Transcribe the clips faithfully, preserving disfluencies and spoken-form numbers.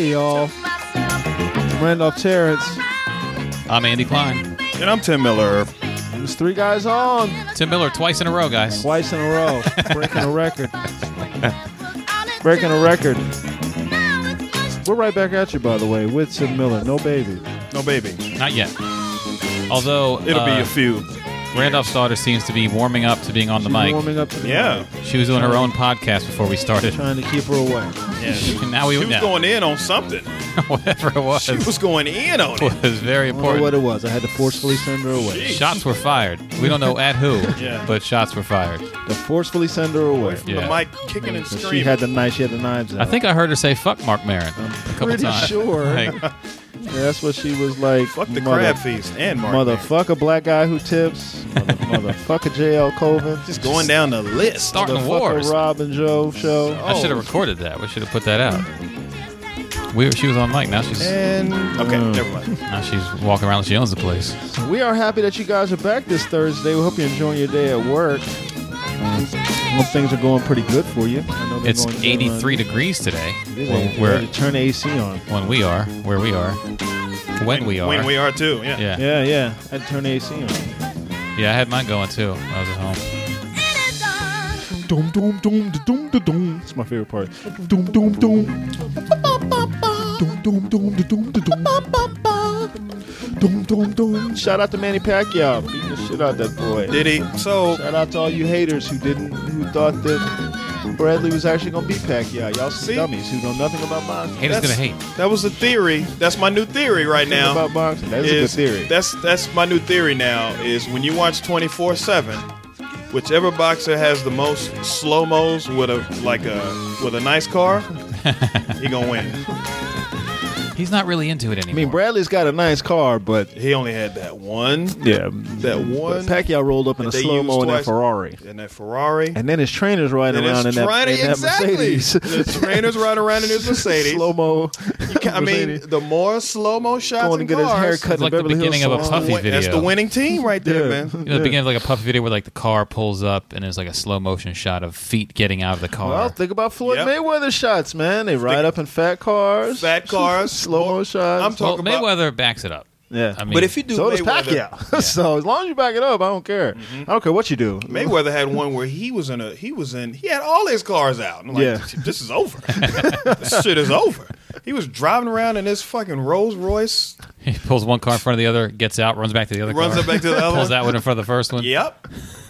Hey, y'all. I'm Randolph Terrence. I'm Andy Klein. And I'm Tim Miller. There's three guys on. Tim Miller twice in a row, guys. Twice in a row. Breaking a record. Breaking a record. We're right back at you, by the way, with Tim Miller. No baby. No baby. Not yet. Although It'll uh, be a few. Randolph's daughter seems to be warming up to being on the She's mic. warming up to the Yeah. mic. She was doing her own podcast before we started. Trying to keep her away. Yeah. Now we She was now, going in on something. whatever it was. She was going in on it. was very I don't know important. what it was. I had to forcefully send her away. Jeez. Shots were fired. We don't know at who, Yeah. but shots were fired. To forcefully send her away. From Yeah. the mic kicking and So screaming. she had the knife. She had the knives out. I think I heard her say "fuck Mark Maron" a couple pretty times. sure. Like, Yeah, that's what she was like. Fuck the mother, crab feast and Mark. Man. Motherfuck a black guy who tips. Mother, motherfuck a J L Colvin. Just going down the list. starting the Motherfuck wars. a Rob and Joe show. I should have recorded that. We should have put that out. We, she was on mic. Now she's And okay, Mm. never mind. now she's walking around like she owns the place. We are happy that you guys are back this Thursday. We hope you're enjoying your day at work. Um, hope things are going pretty good for you. I know they're It's going good, eighty-three uh, degrees today. it is When eighty-three. we're Ready to turn the A C on. when we are where we are when we are When we are too. Yeah. yeah. Yeah, yeah. I had to turn the A C on. Yeah, I had mine going too when I was at home. Doom, doom, doom, da, doom, da, doom. It's my favorite part. Doom, doom, doom. Doom, doom, doom, da, doom, da, doom. Doom, doom, doom. Shout out to Manny Pacquiao. Beating the shit out that boy. Did he? So Shout out to all you haters who didn't, who thought that Bradley was actually gonna beat Pacquiao. Y'all some See? dummies who know nothing about boxing. Haters that's- gonna hate. that was a theory. That's my new theory right Nothing now. about boxing. That's a good is theory. That's that's my new theory now. Is when you watch twenty-four seven, whichever boxer has the most slow mos with a like a with a nice car, he gonna win. He's not really into it anymore. I mean, Bradley's got a nice car, but He only had that one, yeah, that one, but Pacquiao rolled up in a that they slow mo used in that twice. Ferrari. and that Ferrari. And then his trainer's riding And around in his that, trainer- in that exactly. Mercedes. The trainer's riding around in his Mercedes. Slow mo. I mean, the more slow mo shots going to in get his cars, hair cut It's in like the Beverly beginning Hills of a salon. Puffy that's video. the winning team right there, Yeah. man. You know, the beginning of like a Puffy video where like the car pulls up and there's like a slow motion shot of feet getting out of the car. Well, think about Floyd Yep. Mayweather shots, man. They ride up in fat cars. Fat cars, Slow mo shots. I'm well, talking about. Mayweather backs it up. yeah. I mean, But if you do so does Mayweather, Pacquiao. So as long as you back it up, I don't care. I don't care what you do. Mayweather had one where he was in a he was in he had all his cars out. I'm like, Yeah. this is over. This shit is over. He was driving around in this fucking Rolls Royce, he pulls one car in front of the other, gets out, runs back to the other runs car, up back to the other pulls one. that one in front of the first one. Yep.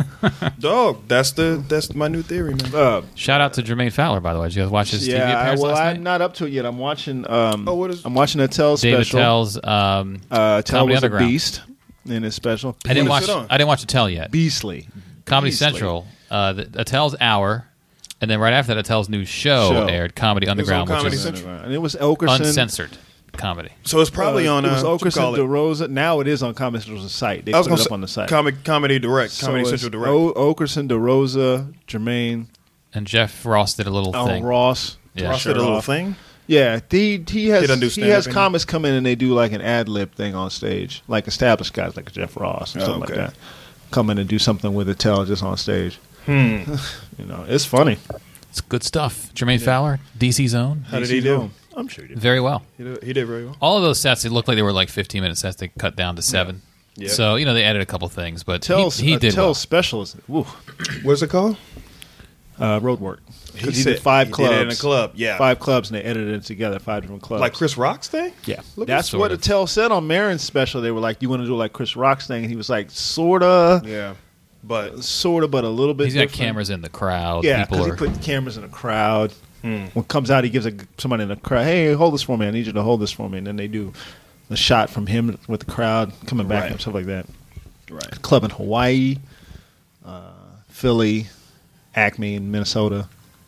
Dog, that's the that's my new theory, man. Uh, Shout out to Jermaine Fowler, by the way. Did you guys watch his T V yeah, I, appearance well, last I'm night? not up to it yet. I'm watching. Um, Oh, what is- I'm watching a Tell David special. Tell's. Um, Uh, Tell Comedy was a Underground. beast in his special. I didn't What is watch. it on? I didn't watch the Tell yet. Beastly. Comedy Beastly. Central. Uh, the, Attell's Hour, and then right after that, Attell's new show, Show. aired, Comedy Underground, Comedy which is Central. And it was Okerson. uncensored comedy. So it's probably uh, on. It was Uh, what you call Okerson it? DeRosa. Now it is on Comedy Central's site. They I was put gonna it up say, on the site. Comic, Comedy Direct, So Comedy it's Central Direct. O- Okerson, DeRosa, Jermaine, And Jeff Ross did a little oh, thing. Ross. Yeah. Ross Sure did a little off. thing. Yeah, he he has He doesn't do he has stand-up comics come in and they do like an ad lib thing on stage, like established guys like Jeff Ross and Oh, something okay. like that. Come in and do something with a tell just on stage. Hmm. You know, it's funny. It's good stuff. Jermaine Fowler, D C Zone, How did he do? I'm sure he did. very well. He did, he did very well. All of those sets, it looked like they were like fifteen minute sets. They cut down to seven. Yeah. So you know they added a couple things, but Tell he, he a did tell well. specialist. Woo, What's it called? uh, road work. He, Because he, said did five he clubs. Did it in a club, yeah. Five clubs, and they edited it together. Five different clubs. Like Chris Rock's thing? Yeah, Look, that's sort what of. Attell said on Maron's special. They were like, "You want to do like Chris Rock's thing?" And he was like, "Sorta, Yeah. But sorta, but a little bit." He's got different. cameras in the crowd. Yeah, People because he are. put cameras in a crowd. Hmm. When it comes out, he gives a, somebody in the crowd, "Hey, hold this for me. I need you to hold this for me." And then they do the shot from him with the crowd coming back Right. and stuff like that. right. Club in Hawaii, uh, Philly, Acme in Minnesota.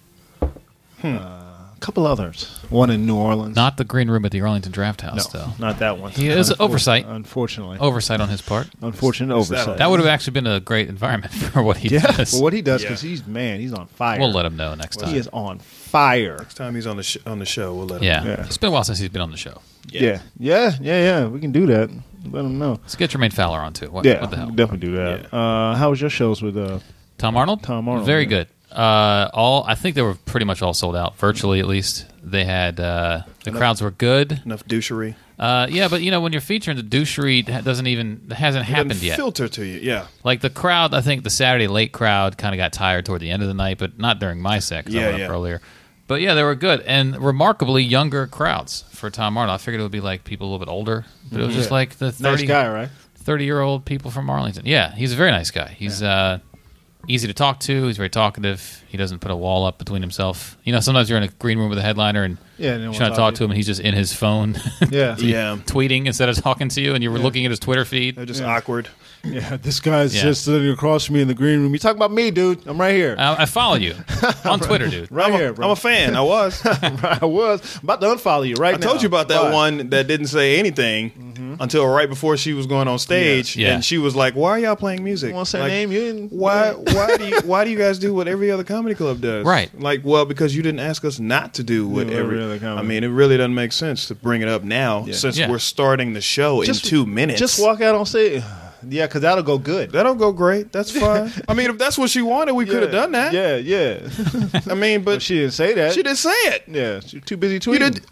Hmm. Uh, a couple others. One in New Orleans. Not the green room at the Arlington Draft no, House, though. not that one. He is Unfor- oversight. Unfortunately. Oversight on his part. Unfortunate What's that oversight. on? That would have actually been a great environment for what he yeah, does. for what he does, Yeah. because he's, man, he's on fire. We'll let him know next He time. is on fire. Next time he's on the sh- on the show, we'll let him. Yeah. Yeah. It's been a while since he's been on the show. Yeah. yeah, yeah, yeah. We can do that. Let him know. Let's get Jermaine Fowler on, too. What, Yeah, what the hell? definitely do that. Uh, how was your shows with uh, Tom Arnold? Tom Arnold, Very yeah. good. Uh, all I think they were pretty much all sold out, virtually at least. They had uh, the crowds were good. Enough douchery. Uh, yeah, but you know when you're featuring the douchery, that doesn't even hasn't It happened doesn't yet. filter to you. Yeah. Like the crowd, I think the Saturday late crowd kind of got tired toward the end of the night, but not during my set 'cause I Yeah, went yeah. up earlier. But yeah, they were good and remarkably younger crowds for Tom Arnold. I figured it would be like people a little bit older, but it was just Yeah. like the Nice thirty, guy, right? thirty year old people from Arlington. Yeah, he's a very nice guy. He's uh, easy to talk to. He's very talkative. He doesn't put a wall up between himself. You know, sometimes you're in a green room with a headliner and Yeah, you're trying to talk to him, and he's just in his phone, Yeah, Yeah. tweeting instead of talking to you, and you were looking at his Twitter feed. They're just Yeah. awkward. yeah. This guy's Yeah. just sitting across from me in the green room. You talking about me, dude? I'm right here, I, I follow you on Twitter, dude. right I'm, a, here, bro. I'm a fan. I was. I was about to unfollow you right I now. told you about that Bye. one that didn't say anything until right before she was going on stage, Yeah. Yeah. and she was like, "Why are y'all playing music? You want to say her Like, name? You didn't. Why? Why do you? Why do you guys do what every other comedy club does? Right. Like, well, because you didn't ask us not to do what Yeah, every. every other comedy. I mean, it really doesn't make sense to bring it up now Yeah. since Yeah. we're starting the show Just- in two minutes. Just walk out on stage. Yeah, because that'll go good. That'll go great. That's fine. I mean, if that's what she wanted, we could have done that. Yeah, yeah. I mean, but But she didn't say that. she didn't say it. Yeah, she's too busy You tweeting. did.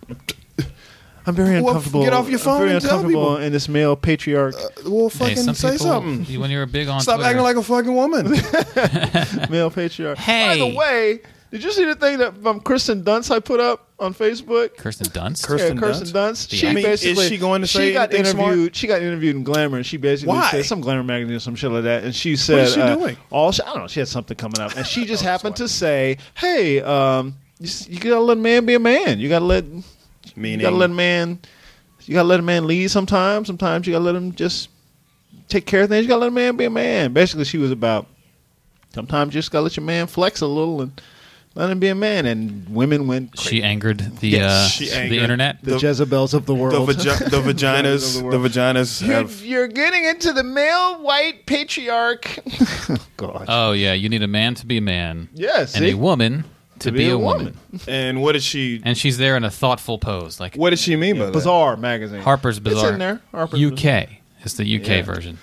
I'm very Well, uncomfortable. get off your phone I'm very and tell uncomfortable people. in this male patriarch, Well, Hey, fucking some say people, something. when you're big on Stop Twitter, acting like a fucking woman. male patriarch. By Hey. the way, did you see the thing that um, Kristen Dunst I put up on Facebook? Kirsten Dunst. Kirsten yeah, Kirsten Dunst. The She actor? I mean, is basically she going to she say got anything interviewed. smart? She got interviewed in Glamour, and she basically Why? said some Glamour magazine or some shit like that. And she said, What is she uh, doing? All she, I don't know. She had something coming up, and she just happened to say, "Hey, um, you, s- you gotta let a man be a man. You gotta let you Meaning, gotta let a man. You gotta let a man lead. Sometimes, sometimes you gotta let him just take care of things. You gotta let a man be a man." Basically, she was about sometimes you just gotta let your man flex a little and let him be a man. And women went crazy. She angered the Yes, uh, she the angered internet. the, the- Jezebels of the the, world. vagi- the vaginas, Of the the world. vaginas You're, have. you're getting into the male white patriarch. God. Oh yeah, you need a man to be a man, yes. and a woman to, be, a woman. And what did she? And she's there in a thoughtful pose, like What did she mean by that? Bizarre magazine. Harper's Bazaar. It's in there. Harper's U K. It's the U K Yeah. version.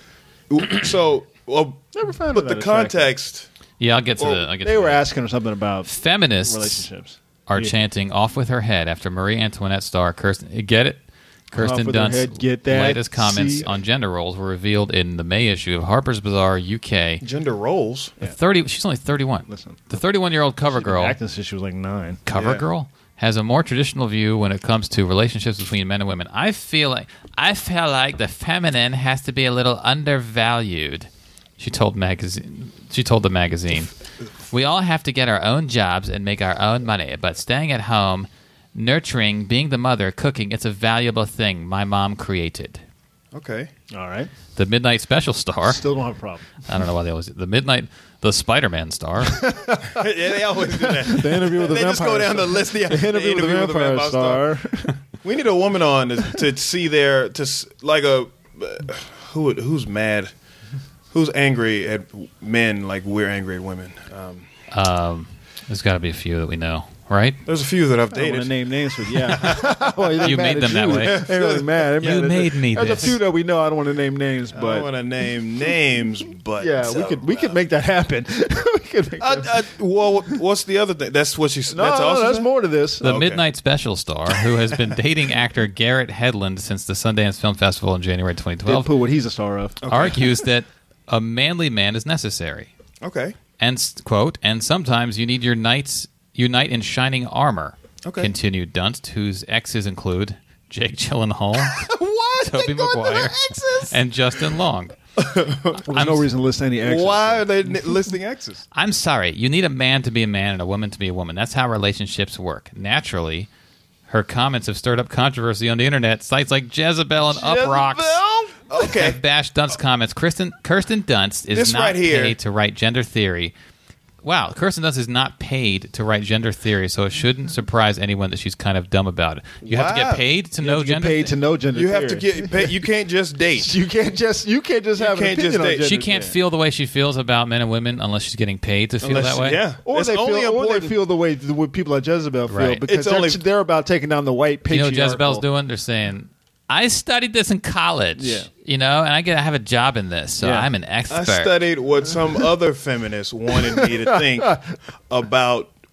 So, well, Never found but it the that attractive. context. Yeah, I'll get to Well, the. I'll get They to were that. asking her something about Feminists relationships. are Yeah. chanting "off with her head" after Marie Antoinette star Kirsten. Get it? Kirsten with her Dunst's head, get that. latest comments See? on gender roles were revealed in the May issue of Harper's Bazaar U K. Gender roles. The Thirty. She's only thirty-one. Listen. The thirty-one-year-old cover girl. Acting since she was like nine. cover Yeah. girl has a more traditional view when it comes to relationships between men and women. I feel like I feel like the feminine has to be a little undervalued. She told magazine. She told the magazine, "We all have to get our own jobs and make our own money, but staying at home, nurturing, being the mother, cooking, it's a valuable thing my mom created." Okay. All right. The Midnight Special star. Still don't have a problem. I don't know why they always the Midnight the Spider-Man star. Yeah, they always do that. The interview with the They vampire just go down star. the list. Yeah, The interview with the vampire star. We need a woman on to, to see their to s- like a uh, who who's mad, who's angry at men like we're angry at women. Um, Um, there's got to be a few that we know, right? there's a few that I've I don't want dated. to name names, but yeah. Well, they're You mad made at them that you. way. They're really mad. They're You mad at made me There's this. a few that we know. I don't want to name names, I don't but want to name names, but yeah, we uh, could we could make that happen. we could make Uh, that. uh, well, what's the other thing? That's what she. no, that's all no, she there's said? more to this. The Okay. Midnight Special star, who has been dating actor Garrett Hedlund since the Sundance Film Festival in January twenty twelve, Deadpool, what he's a star of. argues that a manly man is necessary. Okay. And, s- quote, and sometimes you need your knights unite in shining armor, Okay. continued Dunst, whose exes include Jake Gyllenhaal, What? Tobey They going to Maguire, the exes? and Justin Long. There's no reason to list any exes. Why are they n- listing exes? I'm sorry. You need a man to be a man and a woman to be a woman. That's how relationships work. Naturally, her comments have stirred up controversy on the internet. Sites like Jezebel and Uprocks Okay. have bashed Dunst's comments. Kristen, Kirsten Dunst is This not right here. paid to write gender theory. Wow, Kirsten Dunst is not paid to write gender theory, so it shouldn't surprise anyone that she's kind of dumb about it. You have to Wow. get paid to You know have to get gender paid to know gender You have to theory. get. Pay, you can't just date. You can't just you can't just You have can't an opinion just on date. gender She can't theory. feel the way she feels about men and women unless she's getting paid to feel Unless- that way. Yeah. Or It's they, only feel, or they important- feel the way the way people at Jezebel feel Right. because It's they're, only- they're about taking down the white You know patriarchal. what Jezebel's doing? They're saying, I studied this in college, Yeah. you know, and I get I have a job in this, so Yeah. I'm an I expert. studied what some other feminists wanted me to think about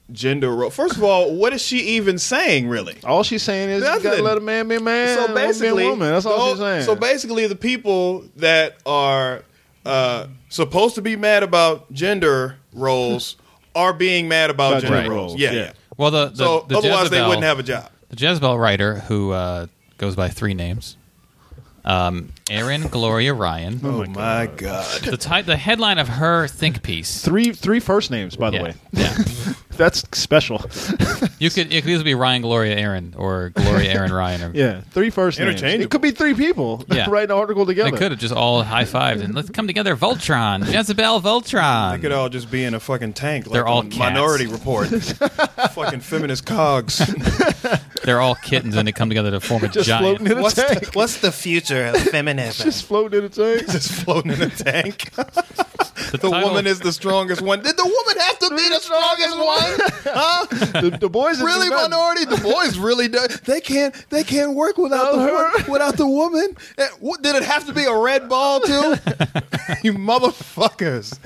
gender role. First of all, what is she even saying, really? All she's saying is you gotta Nothing. let a man be a man. So a woman be a basically, woman. That's all the- she's saying. So basically, the people that are uh, supposed to be mad about gender roles are being mad about, About gender gender roles. roles, Yeah, yeah. yeah. Well, the, the, So the otherwise, Jezebel, they wouldn't have a job. the Jezebel writer who uh, goes by three names, um, Erin Gloria Ryan. Oh my god! The ti- the headline of her think piece. three three first names, by the Yeah, way. yeah. That's special. You could it could either be Ryan Gloria Aaron or Gloria Aaron Ryan. Or, Yeah, three first names. Interchangeable. It could be three people Yeah. write an article together. They could have just all high fived and let's come together. Voltron, Jezebel, Voltron. They could all just be in a fucking tank. Like They're all on cats. Minority Report. Fucking feminist cogs. They're all kittens and they come together to form a Just giant. floating in a What's tank. the, what's the future of feminism? Just floating in a tank. Just floating in a tank. The, The title- woman is the strongest one. Did the woman have to be the strongest one? Huh? the, the boys Really, are not- minority? The boys really do. They can't. They can't work without the her. wo- without the woman. Eh, what- Did it have to be a red ball too? You motherfuckers!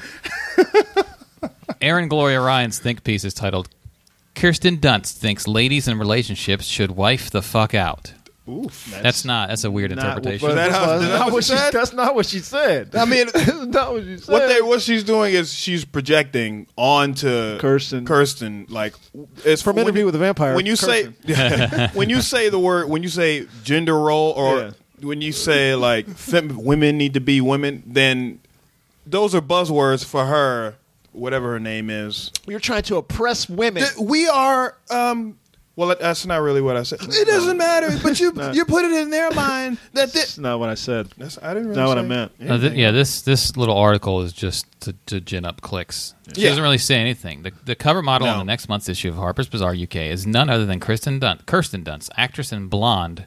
Erin Gloria Ryan's think piece is titled "Kirsten Dunst thinks ladies in relationships should wife the fuck out." Oof, That's not. That's a weird not, interpretation. but That that's, how- not- is that that's not what what she she said? That's not what she said. I mean, that's not what she said. what they what she's doing is she's projecting onto Kirsten. Kirsten, like it's From when Interview you- with a Vampire, When you say when you say the word when you say gender role or Yeah. when you say like fem- women need to be women, then those are buzzwords for her. Whatever her name is, You're trying to oppress women. Th- we are. Um, well, that's not really what I said. It doesn't matter, but you you put it in their mind that That's thi- not what I said. that's I didn't really Not what say I meant. Uh, th- yeah, this this little article is just to, to gin up clicks. She Yeah. doesn't really say anything. The, the cover model No. on the next month's issue of Harper's Bazaar U K is none other than Kirsten Dunst, Kirsten Dunst, actress in Blonde,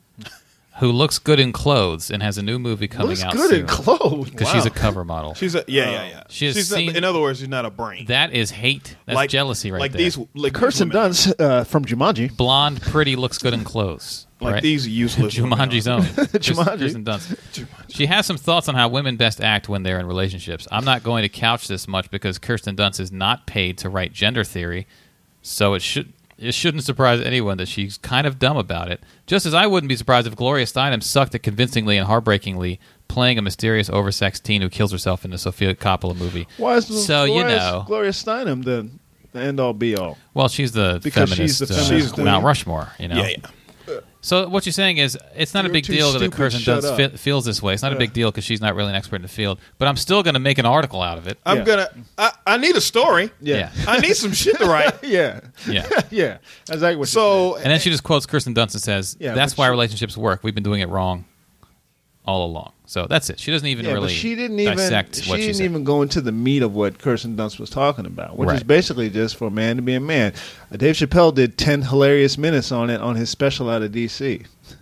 who looks good in clothes and has a new movie coming Looks out good soon. in clothes. Because she's a cover model. She's a yeah yeah yeah. She has she's seen- not, in other words, she's not a brain. That is hate. That's like jealousy right like there. These like Kirsten these women. Dunst uh, from Jumanji. Blonde, pretty, looks good in clothes. like right? these useless women Jumanji's are. own. Jumanji. Kirsten Dunst. She has some thoughts on how women best act when they're in relationships. I'm not going to couch this much because Kirsten Dunst is not paid to write gender theory, so it should it shouldn't surprise anyone that she's kind of dumb about it. Just as I wouldn't be surprised if Gloria Steinem sucked at convincingly and heartbreakingly playing a mysterious, oversexed teen who kills herself in a Sofia Coppola movie. Why is, So, why you is know. Gloria Steinem the, the end all be all? Well, she's the Because feminist, she's the uh, feminist Mount queen. Rushmore, you know. Yeah yeah. So what you're saying is it's not a You're big too deal that stupid, Kirsten shut Dunst up. fe- feels this way. It's not a big deal because she's not really an expert in the field. But I'm still going to make an article out of it. I'm Yeah. gonna. I, I need a story. Yeah. I need some shit to write. Yeah. Yeah. yeah. Exactly what she So And then she just quotes Kirsten Dunst and says, Yeah, "That's but why she- relationships work. We've been doing it wrong all along." So that's it. She doesn't even Yeah, really but she didn't even dissect she what she didn't said. even go into the meat of what Kirsten Dunst was talking about, which is Right. basically just for a man to be a man. Uh, Dave Chappelle did ten hilarious minutes on it on his special out of D C.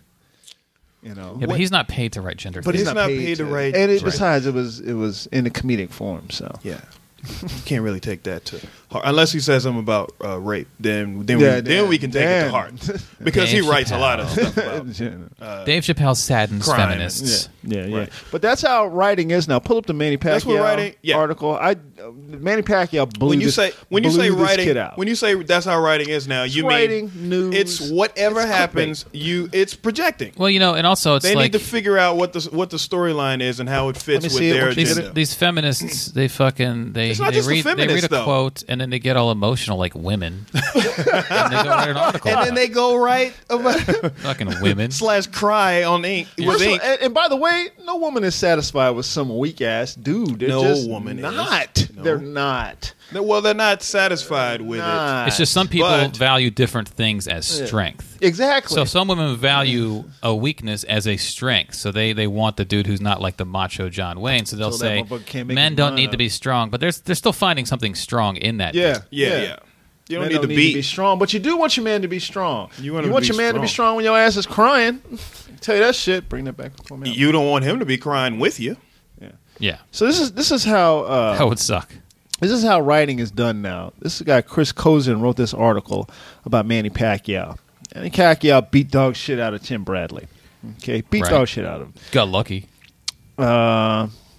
You know, yeah, but he's not paid to write gender but theory. he's not paid to write- And it, Right. besides, it was it was in a comedic form. So yeah, you can't really take that to heart unless he says something about uh, rape. Then then Yeah, we, then Dan- we can take it Dan. to heart because Dave he writes a lot of Chappelle. stuff about. yeah, Dave Chappelle saddens crime. feminists. yeah, yeah. Right. But that's how writing is now. Pull up the Manny Pacquiao That's what writing- yeah. article. I uh, Manny Pacquiao blew When you this, say when you blew say this writing kid out. when you say that's how writing is now, you writing, mean news, it's whatever it's happens. You it's projecting. Well, you know, and also it's They like need to figure out what the what the storyline is and how it fits me with see it. their What you these, agenda. these feminists, they fucking they, It's not they just the read they read feminists, a though. quote and then they get all emotional like women, and they go write an article. and about then they go right about it. fucking women. slash cry on ink with First of all, ink. and, and by the way, no woman is satisfied with some weak ass dude. They're No just woman is. not. No. They're not. Well, they're not satisfied with Not. It's just some people But- value different things as strength. Exactly. So some women value a weakness as a strength. So they, they want the dude who's not like the macho John Wayne. So they'll So that say motherfucker can't make men his don't mind need up. to be strong, but they're they're still finding something strong in that. yeah, dude. it. Yeah, yeah. You don't Men need, to, be. be strong, but you do want your man to be strong. You want him want to your be man to be strong. strong when your ass is crying. Tell you that shit. Bring that back before me. You don't want him to be crying with you. Yeah, So this is this is how uh, that would suck. this is how writing is done now. This guy Chris Kozin wrote this article about Manny Pacquiao. Manny Pacquiao beat dog shit out of Tim Bradley. Okay, beat Right. dog shit out of him. Got lucky. Uh,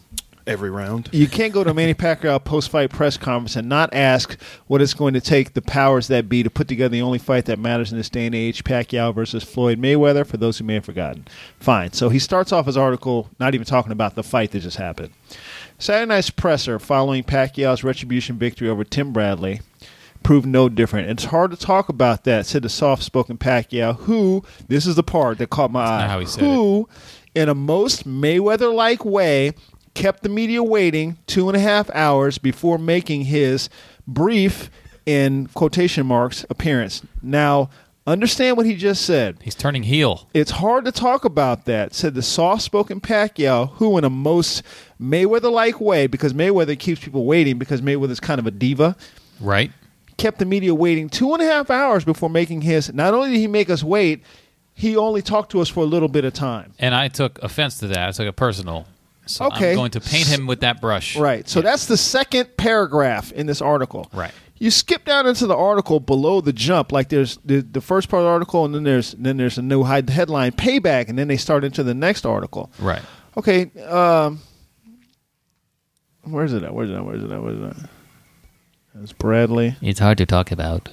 every round. You can't go to a Manny Pacquiao post-fight press conference and not ask what it's going to take the powers that be to put together the only fight that matters in this day and age, Pacquiao versus Floyd Mayweather, for those who may have forgotten. Fine. So he starts off his article not even talking about the fight that just happened. Saturday night's presser following Pacquiao's retribution victory over Tim Bradley proved no different. It's hard to talk about that, said the soft-spoken Pacquiao, who, this is the part that caught my That's eye, not how he said who, in a most Mayweather-like way, kept the media waiting two and a half hours before making his brief, in quotation marks, appearance. Now, understand what he just said. He's turning heel. It's hard to talk about that, said the soft-spoken Pacquiao, who in a most Mayweather-like way, because Mayweather keeps people waiting because Mayweather's kind of a diva, Right. kept the media waiting two and a half hours before making his. Not only did he make us wait, he only talked to us for a little bit of time. And I took offense to that. I took it personal. So Okay. I'm going to paint him with that brush. Right. So Yeah. that's the second paragraph in this article. Right. You skip down into the article below the jump, like there's the, the first part of the article, and then there's then there's a new hide headline, payback, and then they start into the next article. Right. Okay. Um, where's it at? Where's it at? Where's it at? Where's it at? That's Bradley. It's hard to talk about.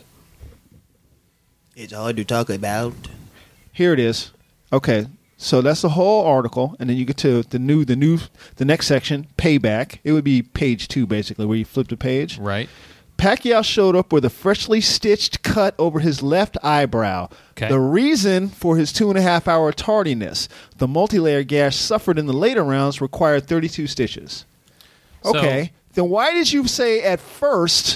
It's hard to talk about. Here it is. Okay. So that's the whole article, and then you get to the new, the new, the next section, payback. It would be page two, basically, where you flip the page. Right. Pacquiao showed up with a freshly stitched cut over his left eyebrow. Okay. The reason for his two and a half hour tardiness. The multi-layer gash suffered in the later rounds required thirty-two stitches. So- Okay. Then why did you say at first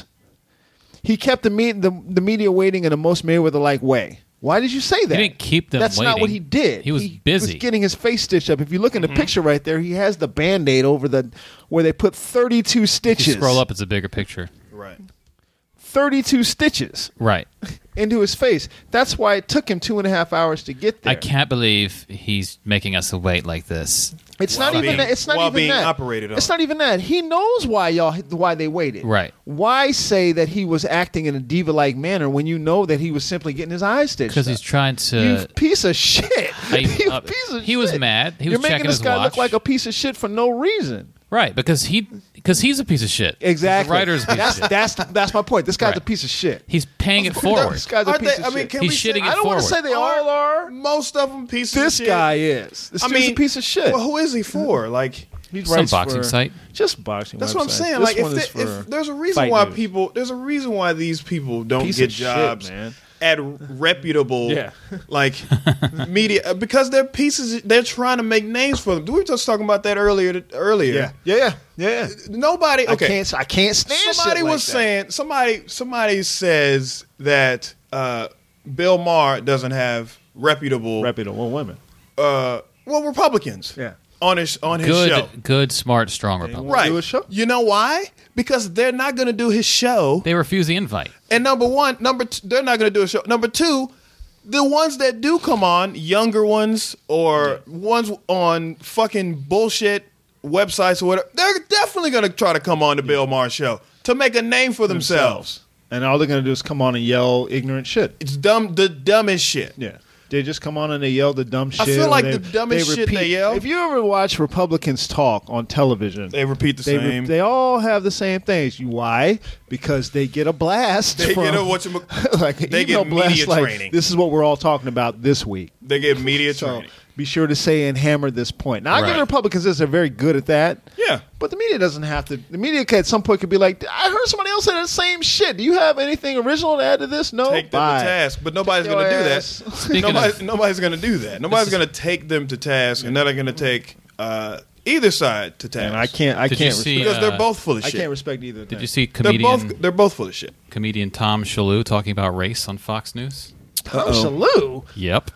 he kept the, me- the, the media waiting in a most Mayweather-like way? Why did you say that? He didn't keep them That's not waiting. what he did. He was busy. was getting his face stitched up. If you look in the picture right there, he has the Band-Aid over the where they put thirty-two If stitches. you scroll up, it's a bigger picture. Right. thirty-two stitches Right. into his face. That's why it took him two and a half hours to get there. I can't believe he's making us wait like this. It's While not even being- that. It's not while even being that. operated on. It's not even that. He knows why y'all why they waited. Right. Why say that he was acting in a diva-like manner when you know that he was simply getting his eyes stitched? Because he's up? trying You to. piece of shit. I- You uh, piece of he was shit. mad. He was You're making checking this his guy watch. look like a piece of shit for no reason. Right, because he because he's a piece of shit. Exactly. The writer's a piece that's of shit. that's that's my point. This guy's Right. a piece of shit. He's paying it forward. This guy's a Aren't piece they- of I mean, shit. can He's we say- shitting I it don't want forward. to say they all are. Most of them pieces This of shit. guy is. This I dude's mean, a piece of shit. Well, who is he for? Like, He Some writes boxing for- site. Just boxing. that's what I'm website. saying. This Like, if, one is there- if for there's a reason fight why news. people, there's a reason why these people don't Piece get of shit, jobs man. at reputable, Yeah. like media, because they're pieces. They're trying to make names for them. We were just talking about that earlier. Earlier, Yeah, yeah, yeah. yeah. nobody. Okay, I can't. I can't stand. somebody shit like was that. saying somebody somebody says that uh, Bill Maher doesn't have reputable, reputable women. uh, well, Republicans. Yeah. on his on his Good, show. good, smart, strong Republican. Right. do a show? You know why? Because they're not going to do his show. They refuse the invite. And number one, number two, they're not going to do a show. Number two, the ones that do come on, younger ones or ones on fucking bullshit websites or whatever, they're definitely going to try to come on the Bill Maher show to make a name for themselves. And all they're gonna do is come on and yell ignorant shit. It's dumb, the dumbest shit. Yeah. They just come on and they yell the dumb shit. I feel or like they- the dumbest shit they yell- If you ever watch Republicans talk on television, They repeat the they, re- same. they all have the same things. You why? Because they get a blast. They from, get a whatchamacallit- like they email get blast, media like, training. This is what we're all talking about this week. They get media So training. be sure to say and hammer this point. Now I give Right. Republicans this; they're very good at that. Yeah. But the media doesn't have to. The media at some point could be like, "I heard somebody else say the same shit. Do you have anything original to add to this?" No. Take them Bye. to task, but nobody's Your going to do that. ass. Speaking Nobody, of, nobody's going to do that. Nobody's is- going to take them to task, and they're not going to take uh, either side to task. And I can't. I Did you can't. see, respect, because uh, they're both full of I shit. can't respect either. did thing. you see they're comedian both they're both full of shit. comedian Tom Shalhoub talking about race on Fox News? Tom Shalhoub? Yep.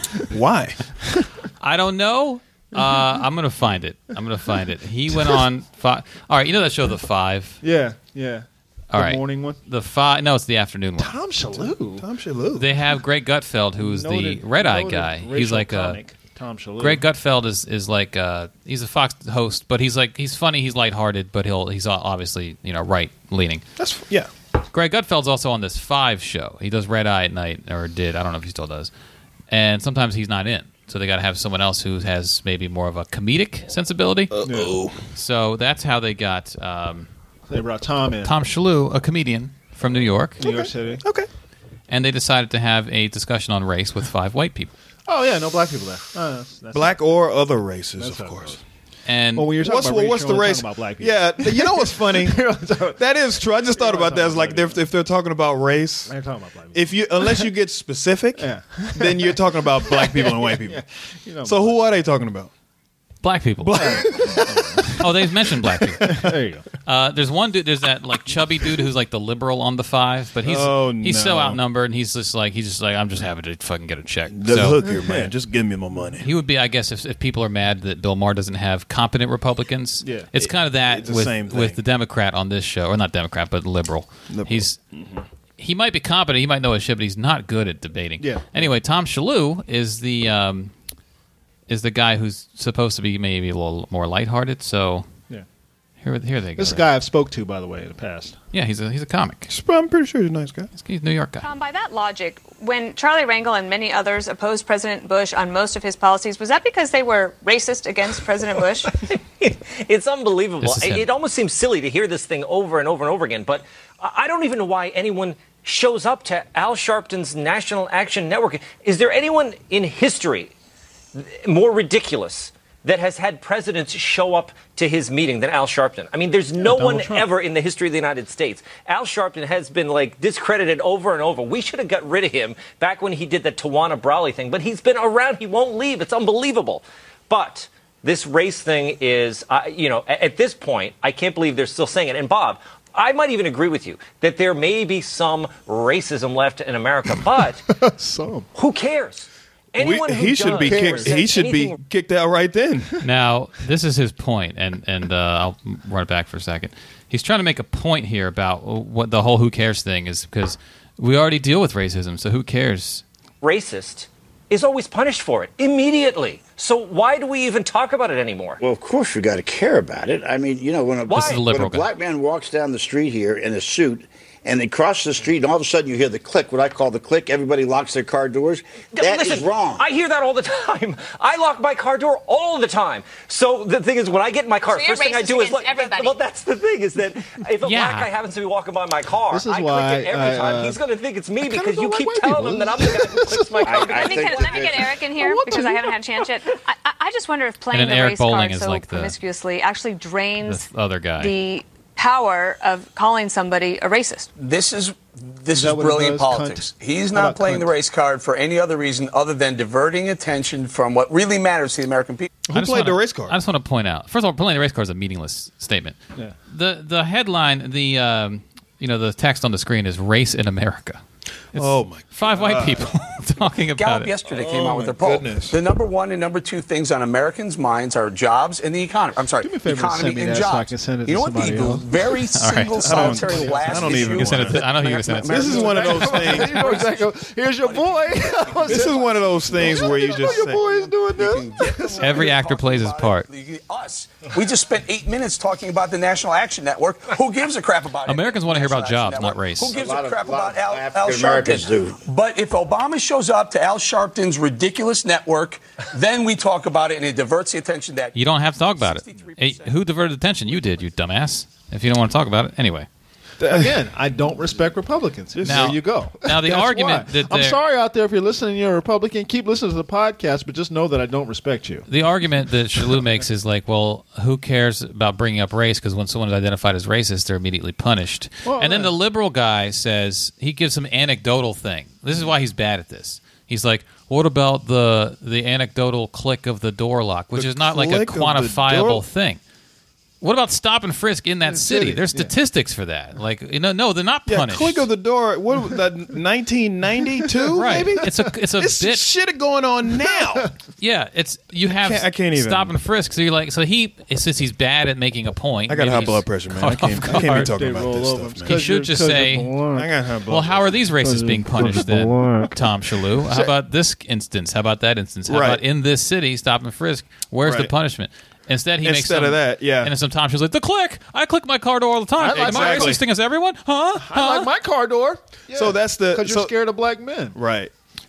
Why? I don't know. Uh, I'm gonna find it. I'm gonna find it. He went on. Fi- All right, you know that show, The Five. Yeah. Yeah. All the right, morning one. The Five. No, it's the afternoon one. Tom Shalhoub. Tom Shalhoub. They have Greg Gutfeld, who's the Noted- red eye noted guy. He's racial like a. comic, Tom Shalhoub. Greg Gutfeld is, is like uh he's a Fox host, but he's like he's funny, he's lighthearted, but he'll he's obviously you know right leaning. That's yeah. Greg Gutfeld's also on this Five show. He does Red Eye at night, or did I don't know if he still does, and sometimes he's not in. So they got to have someone else who has maybe more of a comedic sensibility. Uh-oh. So that's how they got um, They brought Tom in. Tom Shalhoub, a comedian from New York, New York City. Okay. and they decided to have a discussion on race with five white people. Oh yeah, no black people there. Uh, that's, that's Black or other races, That's of how it course. goes. And Well, when you're talking What's, about race, what's you're the only race? talking about black people. Yeah, you know what's funny? That is true. I just thought about that. It's like they're, if they're talking about race, I ain't talking about black people. if you unless you get specific, Yeah. then you're talking about black people and white people. You know, So who are they talking about? black people. Oh, they mentioned black people. there you go. Uh, there's one dude. There's that like chubby dude who's like the liberal on the five, but he's Oh, he's so no. outnumbered, and he's just like he's just like I'm just happy to fucking get a check. The So hooker, man. Just give me my money. he would be, I guess, if, if people are mad that Bill Maher doesn't have competent Republicans. Yeah. it's kind of that it's the with same thing. with the Democrat on this show, or not Democrat, but liberal. Liberal. He's he might be competent, he might know his shit, but he's not good at debating. Yeah. Anyway, Tom Shalhoub is the um, is the guy who's supposed to be maybe a little more lighthearted. So Yeah. here, here they go. This is a guy I've spoke to, by the way, in the past. Yeah, he's a he's a comic. I'm pretty sure he's a nice guy. He's a New York guy. Tom, by that logic, when Charlie Rangel and many others opposed President Bush on most of his policies, was that because they were racist against President Bush? It's unbelievable. This is It, him. it almost seems silly to hear this thing over and over and over again, but I I don't even know why anyone shows up to Al Sharpton's National Action Network. Is there anyone in history more ridiculous that has had presidents show up to his meeting than Al Sharpton? I mean, there's no Donald one Trump. ever in the history of the United States. Al Sharpton has been, like, discredited over and over. We should have got rid of him back when he did the Tawana Brawley thing, but he's been around. He won't leave. It's unbelievable. But this race thing is, uh, you know, at, at this point, I can't believe they're still saying it. And, Bob, I might even agree with you that there may be some racism left in America, but Some. who cares? We, Anyone who he should does be kicked. He presents should be anything- kicked out right then. Now, this is his point, and and uh, I'll run it back for a second. He's trying to make a point here about what the whole "who cares" thing is, because we already deal with racism, so who cares? racist is always punished for it immediately. So why do we even talk about it anymore? Well, of course we got to care about it. I mean, you know, when a, Why? This is a when liberal a guy. black man walks down the street here in a suit and they cross the street and all of a sudden you hear the click, what I call the click, everybody locks their car doors. That is Listen, wrong. I hear that all the time. I lock my car door all the time. So the thing is, when I get in my car, So you're first thing I racist do is against look. everybody. Well, that's the thing is that if a Yeah. black guy happens to be walking by my car, This is I why click it every I, time. uh, He's going to think it's me because don't you like keep white telling people. him that I'm the guy who clicks my car. I- I Let me, think get, that let me get there's- Eric in here what because the- I haven't had a chance yet. I, I- I just wonder if playing And then the Eric race Bolling card is so like the- promiscuously actually drains The other guy. the power of calling somebody a racist. This is this Is is, that what it brilliant does? politics. Cunt? He's How not about playing cunt? the race card for any other reason other than diverting attention from what really matters to the American people. I Who just played wanna- the race card? I just want to point out. First of all, playing the race card is a meaningless statement. Yeah. The the headline, the um, you know, the text on the screen is "Race in America." It's Oh, my Five white people talking about Gallup it. yesterday came Oh, out with my their poll. goodness. The number one and number two things on Americans' minds are jobs and the economy. I'm sorry, Do me a favor and economy send me and that so I jobs. can send it you to know what the somebody else. very single I solitary don't- last I don't issue even You send it to- I know who you send it to. This is one of those things. You know exactly. Here's your boy. This is one of those things where you just your say, boy is doing You this. can get them Every later, actor talking plays his about part. it. Us. We just spent eight minutes talking about the National Action Network. Who gives a crap about it? Americans wanna hear about National Action jobs, not Network. race. Who gives A a, lot of- crap lot about Al, of Al African Americans Sharpton? do. But if Obama shows up to Al Sharpton's ridiculous network, then we talk about it and it diverts the attention that You don't have to talk about it. Hey, who diverted attention? You did, you dumbass. If you don't want to talk about it, anyway. Again, I don't respect Republicans. Now- there you go. now the That's argument why. that I'm they're- sorry out there if you're listening, you're a Republican. Keep listening to the podcast, but just know that I don't respect you. The argument that Shalhoub makes is like, well, who cares about bringing up race? Because when someone is identified as racist, they're immediately punished. Well, and then yeah. the liberal guy says he gives some anecdotal thing. This is why he's bad at this. He's like, what about the the anecdotal click of the door lock, which The is not like a click of the quantifiable door- thing. What about stop and frisk in that city? city, There's yeah. statistics for that. Like, you know, no, they're not yeah, punished. click of the door. What was that? nineteen ninety-two, right. maybe. It's a it's a This bit. shit going on now. Yeah, it's you have can't- I can't even- stop and frisk. So you're like, so he since he's bad at making a point. I got maybe high he's blood pressure, man. I caught can't, off I can't be guard. talking They about roll this over. stuff, man. He should just say, I got high blood well, how are pressure. these racists being punished then, black. Tom Shalhoub? How about this instance? How about that instance? How Right. about in this city, stop and frisk? Where's the Right. punishment? Instead, he makes Instead some, of that, yeah. And then some Tom Shalhoub's like, the click. I click my car door all the time. I like Am I exactly. racist against everyone? Huh? I like my car door. So that's the Because you're so- scared of black men. Right.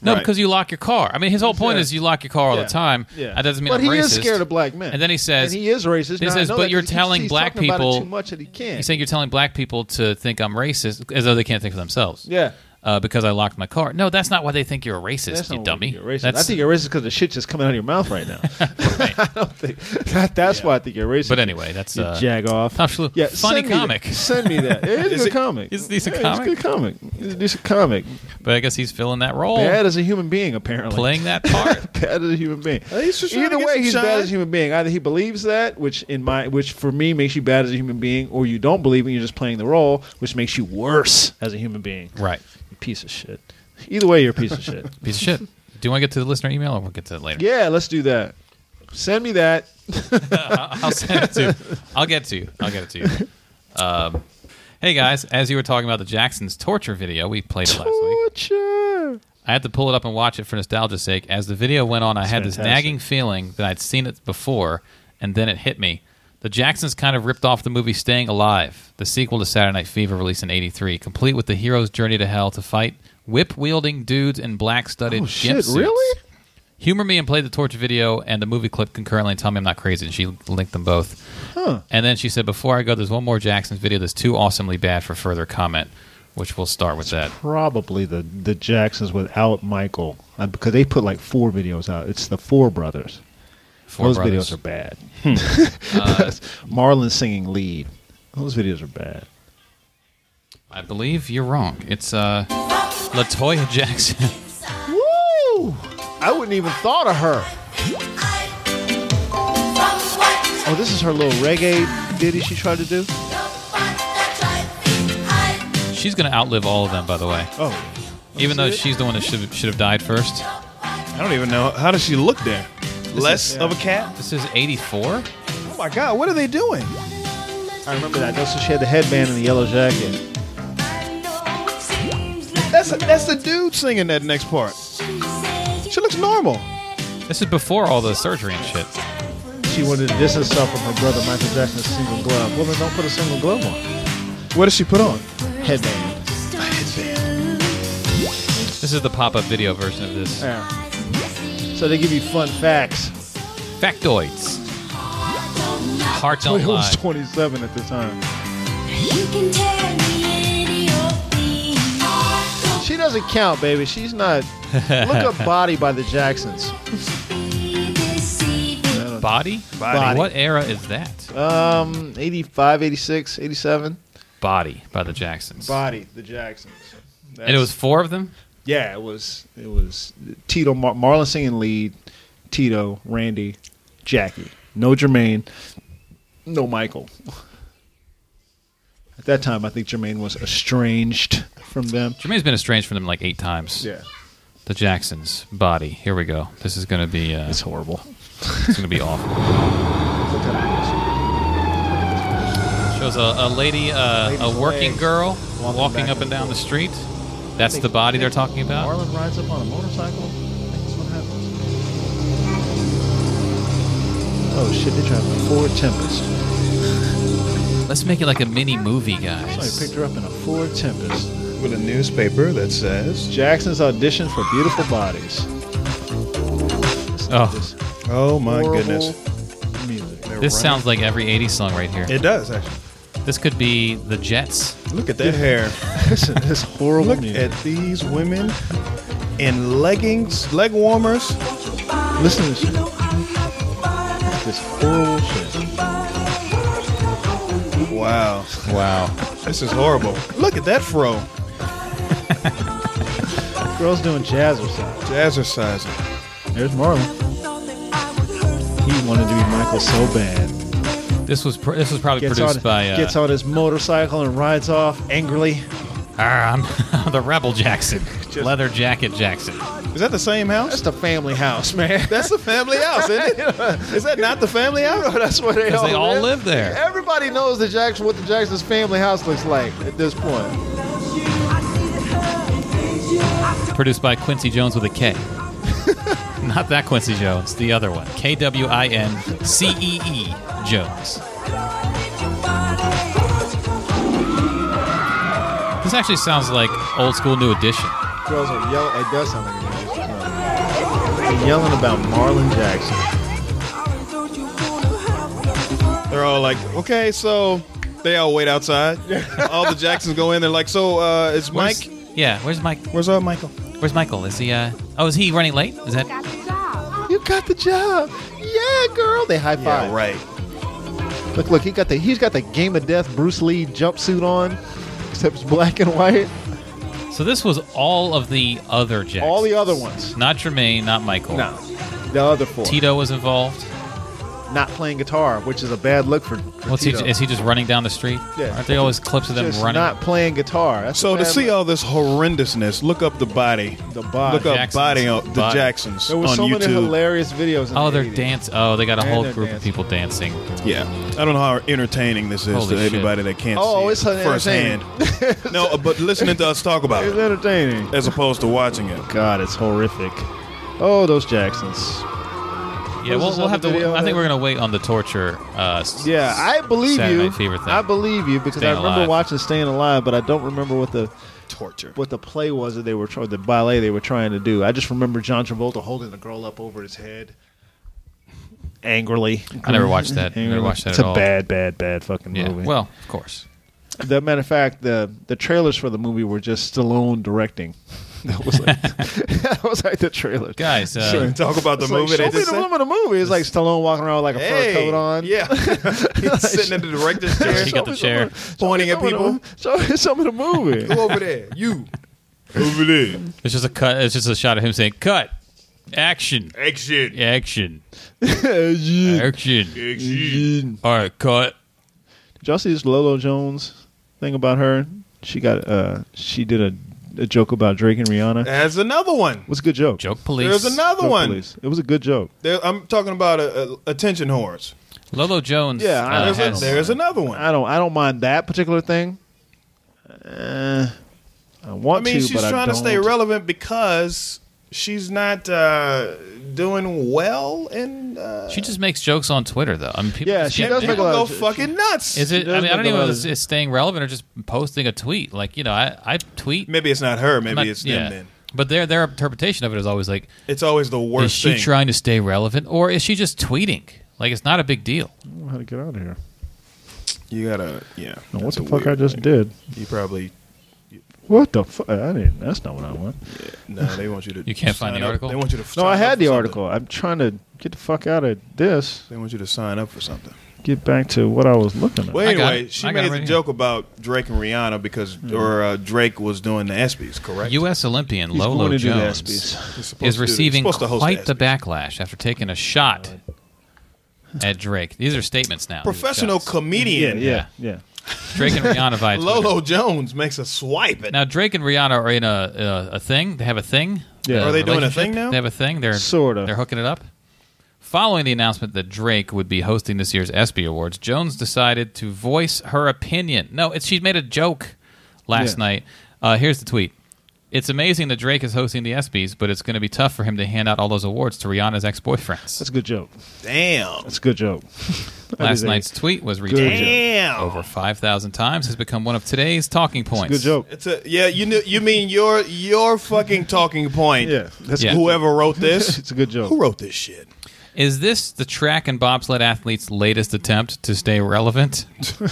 No, Right. because you lock your car. I mean, his whole point Yeah. is you lock your car all Yeah. the time. Yeah. That doesn't mean but I'm he racist. is scared of black men. And then he says, and he is racist. He Now, I says, know but that you're 'cause he's- telling he's black talking about it people too much that he can't. He's saying you're telling black people to think I'm racist as though they can't think for themselves. Yeah. Uh, because I locked my car. No, that's not why they think you're a racist, That's you not dummy. why you're racist. That's, I think you're racist because the shit just coming out of your mouth right now. I don't think that, that's why I think you're racist. But anyway, that's you uh, jag off. Tom Shlu- Yeah, funny send me comic. that. Send me that. It is, a comic. It's a decent yeah, comic. It's a good comic. It's a decent comic. But I guess he's filling that role. Bad as a human being, apparently. Playing that part. Bad as a human being. He's just trying Either to get way, some he's shine. bad as a human being. Either he believes that, which in my, which for me makes you bad as a human being, or you don't believe and you're just playing the role, which makes you worse as a human being. Right. You piece of shit. Either way, you're a piece of shit. Piece of shit. Do you want to get to the listener email, or we'll get to it later? Yeah, let's do that. Send me that. I'll, I'll send it to. I'll get to you. I'll get it to you. Um, hey guys, as you were talking about the Jacksons torture video, we played it last week. Torture. I had to pull it up and watch it for nostalgia's sake. As the video went on, I had this fantastic. nagging feeling that I'd seen it before, and then it hit me. The Jacksons kind of ripped off the movie Staying Alive, the sequel to Saturday Night Fever, released in eighty-three, complete with the hero's journey to hell to fight whip-wielding dudes in black-studded Oh, shit, gimp suits. really? Humor me and play the torture video and the movie clip concurrently and tell me I'm not crazy. And she linked them both. Huh. And then she said, before I go, there's one more Jacksons video that's too awesomely bad for further comment, which we'll start with that. Probably the the Jacksons without Michael, uh, because they put like four videos out. It's the Four Brothers. Four Those brothers. videos are bad. Uh, Marlon singing lead. Those videos are bad. I believe you're wrong. It's uh, LaToya Jackson. Woo! I wouldn't even thought of her. Oh, this is her little reggae ditty she tried to do. She's going to outlive all of them, by the way. Oh, Even though see it? she's the one that should should have died first. I don't even know. How does she look there? Less is- of a cat? This is eighty-four? Oh my God, what are they doing? I remember that. That's she had the headband and the yellow jacket. That's that's the dude singing that next part. She looks normal. This is before all the surgery and shit. She wanted to distance herself from her brother Michael Jackson's single glove. Well, then don't put a single glove on. What does she put on? Headband. This is the pop-up video version of this. Yeah. So they give you fun facts. Factoids. Heart don't Toya was lie. twenty-seven at the time. She doesn't count, baby. She's not. Look up Body by the Jacksons. Body? Body. What era is that? Um, eighty-five, eighty-six, eighty-seven. Body by the Jacksons. Body, the Jacksons. And it was four of them? Yeah, it was. It was Tito, Mar- Marlon singing lead, Tito, Randy, Jackie. No Jermaine, no Michael. At that time, I think Jermaine was estranged from them. Jermaine's been estranged from them like eight times. Yeah, The Jacksons. Body. Here we go. This is going to be uh, it's horrible. it's going to be awful. Shows a, a lady, uh, Lady's a working legs girl walking walking back up and and down the forth. street. That's the body they're talking about. Marlon rides up on a motorcycle. That's what happens. Oh shit! They driving a Ford Tempest. Let's make it like a mini movie, Somebody guys. picked her up in a Ford Tempest. With a newspaper that says, Jackson's audition for Beautiful Bodies. Oh. This "Oh my horrible goodness, music. They're This running. sounds like every eighties song right here. It does actually. This could be the Jets. Look at that hair. Listen to this horrible Look music. at these women in leggings, leg warmers. Listen to this shit. This horrible shit. Wow, Wow. this is horrible. Look at that fro. Girls doing jazzercise. Jazzercising. There's Marlon. He wanted to be Michael so bad. This was pr- this was probably Gets produced on, by uh, gets on his motorcycle and rides off angrily. Ah, I'm the Rebel Jackson, Leather Jacket Jackson. Is that the same house? That's the family house, man. That's the family house, isn't it? Is that not the family house? That's where they Because all they all live. live there. Everybody knows the Jackson what the Jackson's family house looks like at this point. Produced by Quincy Jones with a K. Not that Quincy Jones, the other one. K W I N C E E Jones. This actually sounds like old school New Edition. Girls are yelling. It does sound like a yelling about Marlon Jackson. They're all like, okay, so they all wait outside. All the Jacksons go in. They're like, so uh, is Mike? Where's- yeah, where's Mike? Where's uh, Michael? Where's Michael? Is he? Uh, oh, is he running late? Is that? You got the job. Yeah, girl. They high five. Yeah, right. Look, look. He got the. He's got the Game of Death Bruce Lee jumpsuit on, except it's black and white. So this was all of the other Jacksons. All the other ones. Not Jermaine, not Michael. No, the other four. Tito was involved. Not playing guitar, which is a bad look for, for What's he? Tito. Is he just running down the street? Yeah. Aren't they always clips of them Just running? not playing guitar. That's So a to bad see look. all this horrendousness, look up the body. The body. Look up Jacksons. body on the Body. Jacksons There was on so YouTube. many hilarious videos. In Oh, the they're eighties. dance. Oh, they got a And whole they're group of dancing. people dancing. Yeah, I don't know how entertaining this is Holy to shit. anybody that can't Oh, see it's it entertaining. firsthand. No, but listening to us talk about It's it entertaining. as opposed to watching it. God, it's horrific. Oh, those Jacksons. Yeah, Was we'll, this we'll on have the to. video I think that- we're gonna wait on the torture. Uh, s- Yeah, I believe Saturday you. Night Fever thing. I believe you because Staying I remember Alive. watching Staying Alive, but I don't remember what the Torture. what the play was that they were trying, the ballet they were trying to do. I just remember John Travolta holding the girl up over his head, angrily. I never watched that. Angrily. Never watched that It's at a all. bad, bad, bad fucking Yeah. movie. Well, of course. the matter of fact, the the trailers for the movie were just Stallone directing. That was like that was like the trailer. Guys, uh, Sure, talk about the It's like, movie. show they me the just said. woman of the movie. It's like Stallone walking around with like a Hey, fur coat on. yeah, he's sitting in the director's chair, He got the chair. pointing at people. Show me some of the movie. Go over there, you. Over there. It's just a cut. It's just a shot of him saying, "Cut, action, Exit. action, Did action." Exit. All right, cut. y'all see this Lolo Jones thing about her? She got uh she did a, a joke about Drake and Rihanna. As another one. It was a good joke. Joke police. There's another Joke one. police. It was a good joke. There, I'm talking about uh, uh, attention whores. Lolo Jones. Yeah, I- uh, There's, a, has- there's another one. I don't I don't mind that particular thing. Uh, I want I mean, to, she's but trying I to stay don't. relevant because she's not uh, doing well, and uh, She just makes jokes on Twitter, though. I mean, people Yeah, just she get- does make a people lot go of- fucking nuts. Is it? She does I mean, I make don't a even know lot if it's, of- it's staying relevant or just posting a tweet. Like, you know, I, I tweet. Maybe it's not her. Maybe I'm not- it's yeah. them. Then But their their interpretation of it is always like, it's always the worst is she thing. trying to stay relevant or is she just tweeting? Like, it's not a big deal. I don't know how to get out of here. you gotta, yeah. No, what that's the a fuck I weird just thing. did? You probably What the fuck? I didn't. That's not what I want. no. They want you to. You can't find sign the up. article? They want you to. No, sign I up had for the something. article. I'm trying to get the fuck out of this. They want you to sign up for something. Get back to what I was looking at. Well, I got anyway, it. she I got made it the right joke about Drake and Rihanna because, Hmm. or uh, Drake was doing the ESPYs, correct? U S Olympian He's Lolo going to do the Jones ESPYs. He's supposed is to do the- he's receiving supposed to host quite the ESPYs. backlash after taking a shot at Drake. These are statements now. Professional Shots. comedian Yeah, yeah, yeah. Drake and Rihanna via Twitter. Lolo Jones makes a swipe at. Now Drake and Rihanna are in a a, a thing. They have a thing. Yeah. A Are they doing a relationship. thing now? They have a thing. They're Sorta. They're hooking it up. Following the announcement that Drake would be hosting this year's ESPY Awards, Jones decided to voice her opinion. No, it's she made a joke last Yeah. night. Uh, here's the tweet. It's amazing that Drake is hosting the ESPYs, but it's going to be tough for him to hand out all those awards to Rihanna's ex-boyfriends. That's a good joke. Damn. That's a good joke. That Last is a- night's tweet was joke. retweeted Damn. over five thousand times, has become one of today's talking It's a points. good joke. It's a yeah. You knew, you mean your your fucking talking point? Yeah, that's Yeah. Whoever wrote this, It's a good joke. who wrote this shit? Is this the track and bobsled athlete's latest attempt to stay relevant?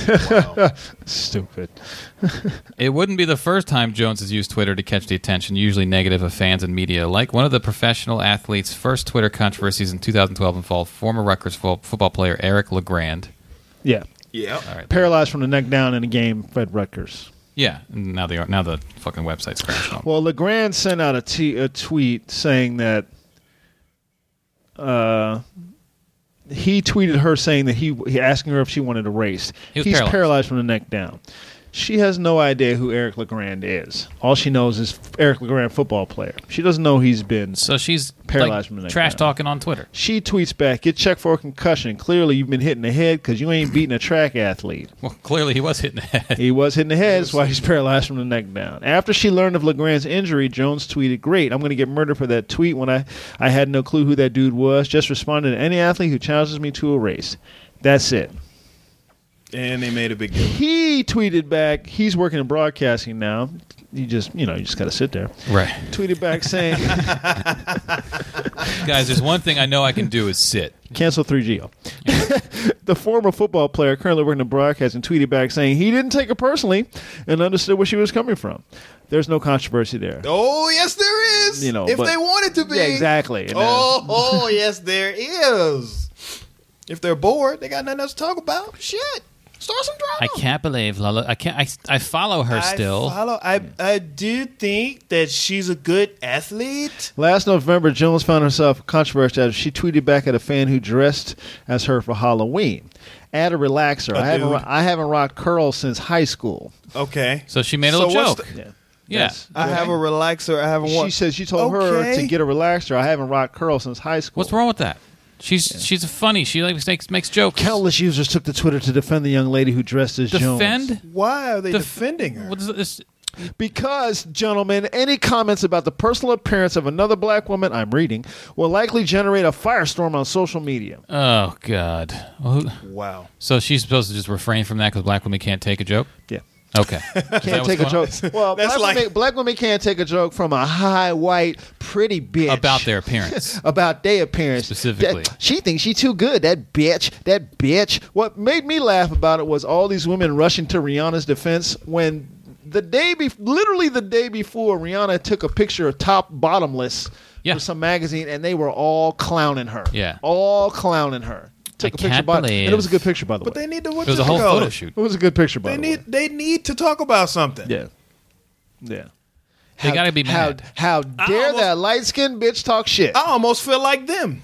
Stupid. It wouldn't be the first time Jones has used Twitter to catch the attention, usually negative, of fans and media alike. One of the professional athlete's first Twitter controversies in two thousand twelve involved former Rutgers fo- football player Eric LeGrand. Yeah. Yeah. All right. Paralyzed from the neck down in a game at Rutgers. Yeah, now the now the fucking website's crashing. on. Well, LeGrand sent out a, t- a tweet saying that uh, he tweeted her saying that he, he asking her if she wanted to race. He was He's paralyzed. paralyzed from the neck down. She has no idea who Eric LeGrand is. All she knows is Eric LeGrand, football player. She doesn't know he's been. So she's Paralyzed like, from the neck trash down. talking on Twitter. She tweets back, "Get checked for a concussion. Clearly, you've been hitting the head because you ain't beating a track athlete." Well, clearly he was hitting the head. He was hitting the head. That's why he's paralyzed from the neck down. After she learned of LeGrand's injury, Jones tweeted, "Great, I'm going to get murdered for that tweet when I, I had no clue who that dude was. Just responded to any athlete who challenges me to a race. That's it." And they made a big deal. He tweeted back, he's working in broadcasting now. You just, you know, you just got to sit there. Right. Tweeted back saying, Got guys, there's one thing I know I can do is sit. Cancel three G O. The former football player currently working in broadcasting tweeted back saying he didn't take it personally and understood where she was coming from. There's no controversy there. Oh, yes, there is. You know, if but- they wanted to be. Yeah, exactly. And, uh, Oh, oh, yes, there is. If they're bored, they got nothing else to talk about. Shit. Start some drama. I can't believe Lala. I can't. I, I follow her still. I follow. I I do think that she's a good athlete. Last November, Jones found herself controversial after she tweeted back at a fan who dressed as her for Halloween. Add a relaxer. A I haven't dude. ro- I haven't rocked curls since high school. Okay. So she made a So little what's joke. the- Yeah. Yeah. That's- I have a relaxer. I haven't. She wa- says she told her Okay. to get a relaxer. I haven't rocked curls since high school. What's wrong with that? She's she's funny. She like makes makes jokes. Countless users took to Twitter to defend the young lady who dressed as Jones. Defend? Why are they Def- defending her? What is this? Because, gentlemen, any comments about the personal appearance of another black woman, I'm reading, will likely generate a firestorm on social media. Oh God. Well, who- Wow. So she's supposed to just refrain from that because black women can't take a joke. Yeah. Okay. Can't take a joke. Well, That's black, like- women, black women can't take a joke from a high, white, pretty bitch. About their appearance. About their appearance. Specifically. That- she thinks she too good. That bitch. That bitch. What made me laugh about it was all these women rushing to Rihanna's defense when the day be- literally the day before, Rihanna took a picture of top bottomless Yeah. for some magazine, and they were all clowning her. Yeah. All clowning her. Took I a picture can't by, and believe- it was a good picture, by the But way. they need to. What It was a you whole call photo it? shoot. It was a good picture, by They the need. way. They need to talk about something. Yeah. Yeah. They gotta be how, mad. How dare almost- that light skinned bitch talk shit? I almost feel like them.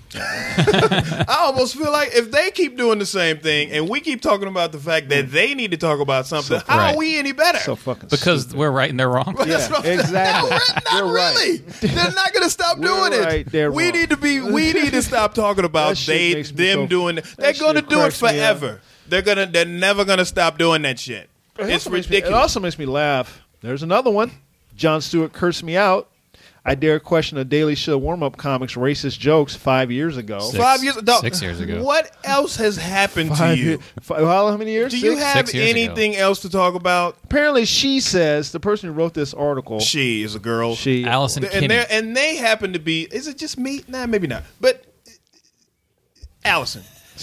I almost feel like if they keep doing the same thing and we keep talking about the fact that they need to talk about something, how Right. are we any better? So fucking Because stupid. we're right and they're wrong. That's what I'm saying. exactly. No, not You're right. really. They're not going to stop We're doing right, it. they're we wrong. need to be. We need to stop talking about That shit they makes me them so- doing it. that They're going to shit do it cracks me up. forever. They're gonna. They're never going to stop doing that shit. It It's also makes me- ridiculous. it also makes me laugh. There's another one. Jon Stewart cursed me out. I dare question a Daily Show warm-up comics racist jokes five years ago. Six. Five years. No, Six years ago. What else has happened Five to you? year- fi- how many years? Do you Six? have Six years ago. anything else to talk about? Apparently, she says the person who wrote this article. She is a girl. She. Allison and Kinney. they and they happen to be. Is it just me? Nah, maybe not. But Allison,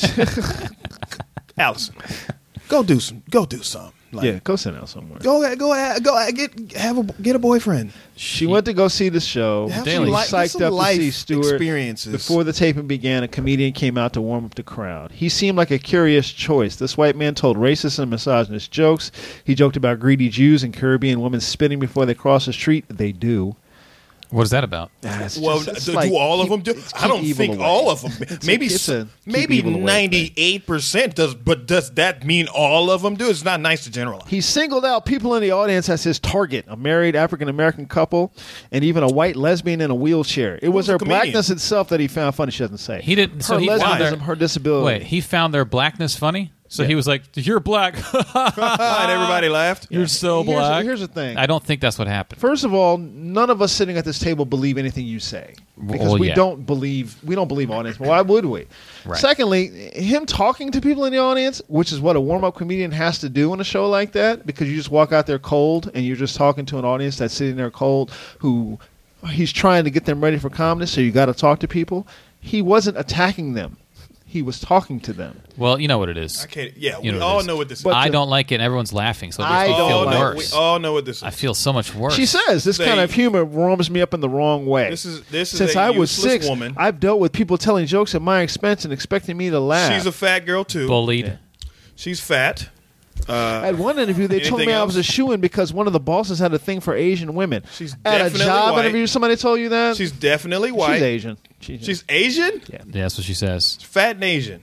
Allison, go do some. Go do some. Like, Yeah, go sit down somewhere. Go go go get have a get a boyfriend. She went to go see the show. Have Daily. some, li- Psyched get some up to life see Stewart. experiences. Before the taping began, a comedian came out to warm up the crowd. He seemed like a curious choice. This white man told racist and misogynist jokes. He joked about greedy Jews and Caribbean women spitting before they cross the street. They do. What is that about? Ah, it's well, just- it's do, like do all of keep- them do? it's I keep don't evil think away. all of them. It's a- Maybe it's a keep maybe evil away thing. ninety-eight percent does. But does that mean all of them do? It's not nice to generalize. He singled out people in the audience as his target, a married African-American couple, and even a white lesbian in a wheelchair. It was Who's a her comedian? blackness itself that he found funny. She doesn't say. He didn't. Her So he found lesbianism, their, her disability. Wait, he found their blackness funny. So Yeah. he was like, "You're black. and everybody laughed. You're so Here's- black." here's the thing. I don't think that's what happened. First of all, none of us sitting at this table believe anything you say because Well, we yeah. don't believe we don't believe audience. Why would we? Right. Secondly, him talking to people in the audience, which is what a warm-up comedian has to do in a show like that, because you just walk out there cold and you're just talking to an audience that's sitting there cold, who he's trying to get them ready for comedy. So you got to talk to people. He wasn't attacking them; he was talking to them. Well, you know what it is. I can't. Yeah, You we know what it all is. know what this is. But I the- don't like it. and Everyone's laughing, so it I makes me don't feel like- worse. We all know what this is. I feel so much worse. She says this Say- kind of humor warms me up in the wrong way. This is this is Since a I was useless six, woman. I've dealt with people telling jokes at my expense and expecting me to laugh. She's a fat girl too. bullied. She's fat. At one interview, they told Anything me I else? was a shoo-in because one of the bosses had a thing for Asian women. She's At a definitely job white. interview, somebody told you that? She's definitely white. She's Asian. She's, She's Asian. Yeah, that's what she says. Fat and Asian.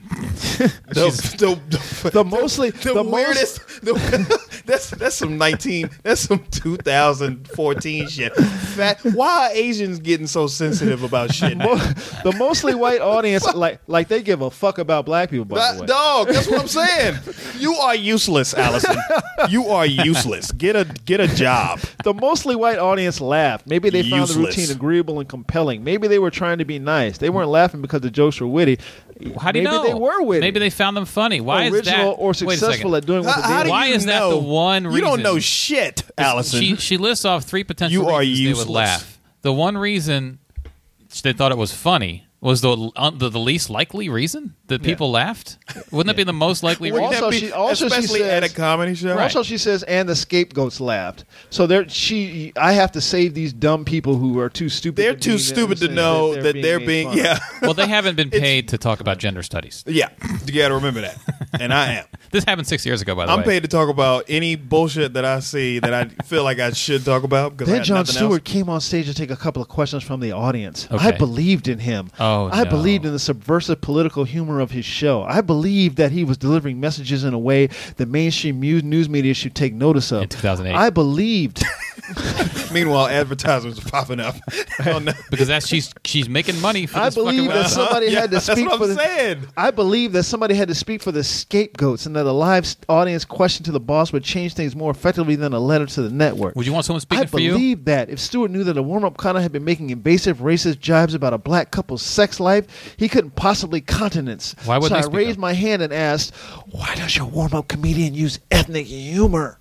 the, the, the, the mostly the, the most weirdest. The, that's that's some nineteen. That's some two thousand fourteen shit. Fat. Why are Asians getting so sensitive about shit? now? the mostly white audience like like they give a fuck about black people. By the That- way, dog, that's what I'm saying. You are useless, Allison. You are useless. Get a get a job. the mostly white audience laughed. Maybe they found the Useless. routine agreeable and compelling. Maybe they were trying to be nice. They weren't laughing because the jokes were witty. How do you Maybe know? they were witty. Maybe they found them funny. Why original is that? or Wait a successful second. at doing what How, they how did. do Why you is that know? the one You don't reason? know shit, Allison. She she lists off three potential You are reasons they would useless. laugh. The one reason they thought it was funny was the, uh, the the least likely reason that people laughed? Wouldn't that be the most likely Wouldn't reason? that Also, be- she- also she especially says- at a comedy show. Also, she says, and the scapegoats laughed. So there, she, I have to save these dumb people who are too stupid. They're to too be stupid to innocent, know that they're made being. fun of. Yeah, Well, they haven't been paid to talk about gender studies. yeah. You got to remember that, and I am. This happened six years ago, by the I'm way. paid to talk about any bullshit that I see that I feel like I should talk about. Because I Then had Jon nothing Stewart else. came on stage to take a couple of questions from the audience. Okay. I believed in him. Oh, I no. believed in the subversive political humor of his show. I believed that he was delivering messages in a way that mainstream mu- news media should take notice of. In two thousand eight. I believed. Meanwhile, advertisements are popping up. Hell no. Because that's she's she's making money for I this fucking believe that website. somebody Yeah, had to that's speak what for I'm the. saying. I believe that somebody had to speak for the scapegoats, and that a live s- audience question to the boss would change things more effectively than a letter to the network. Would you want someone I speaking for you? believe that if Stewart knew that a warm-up condom had been making invasive, racist jibes about a black couple's sex life, he couldn't possibly countenance. Why wouldn't so he I speak raised up? my hand and asked, "Why does your warm-up comedian use ethnic humor?"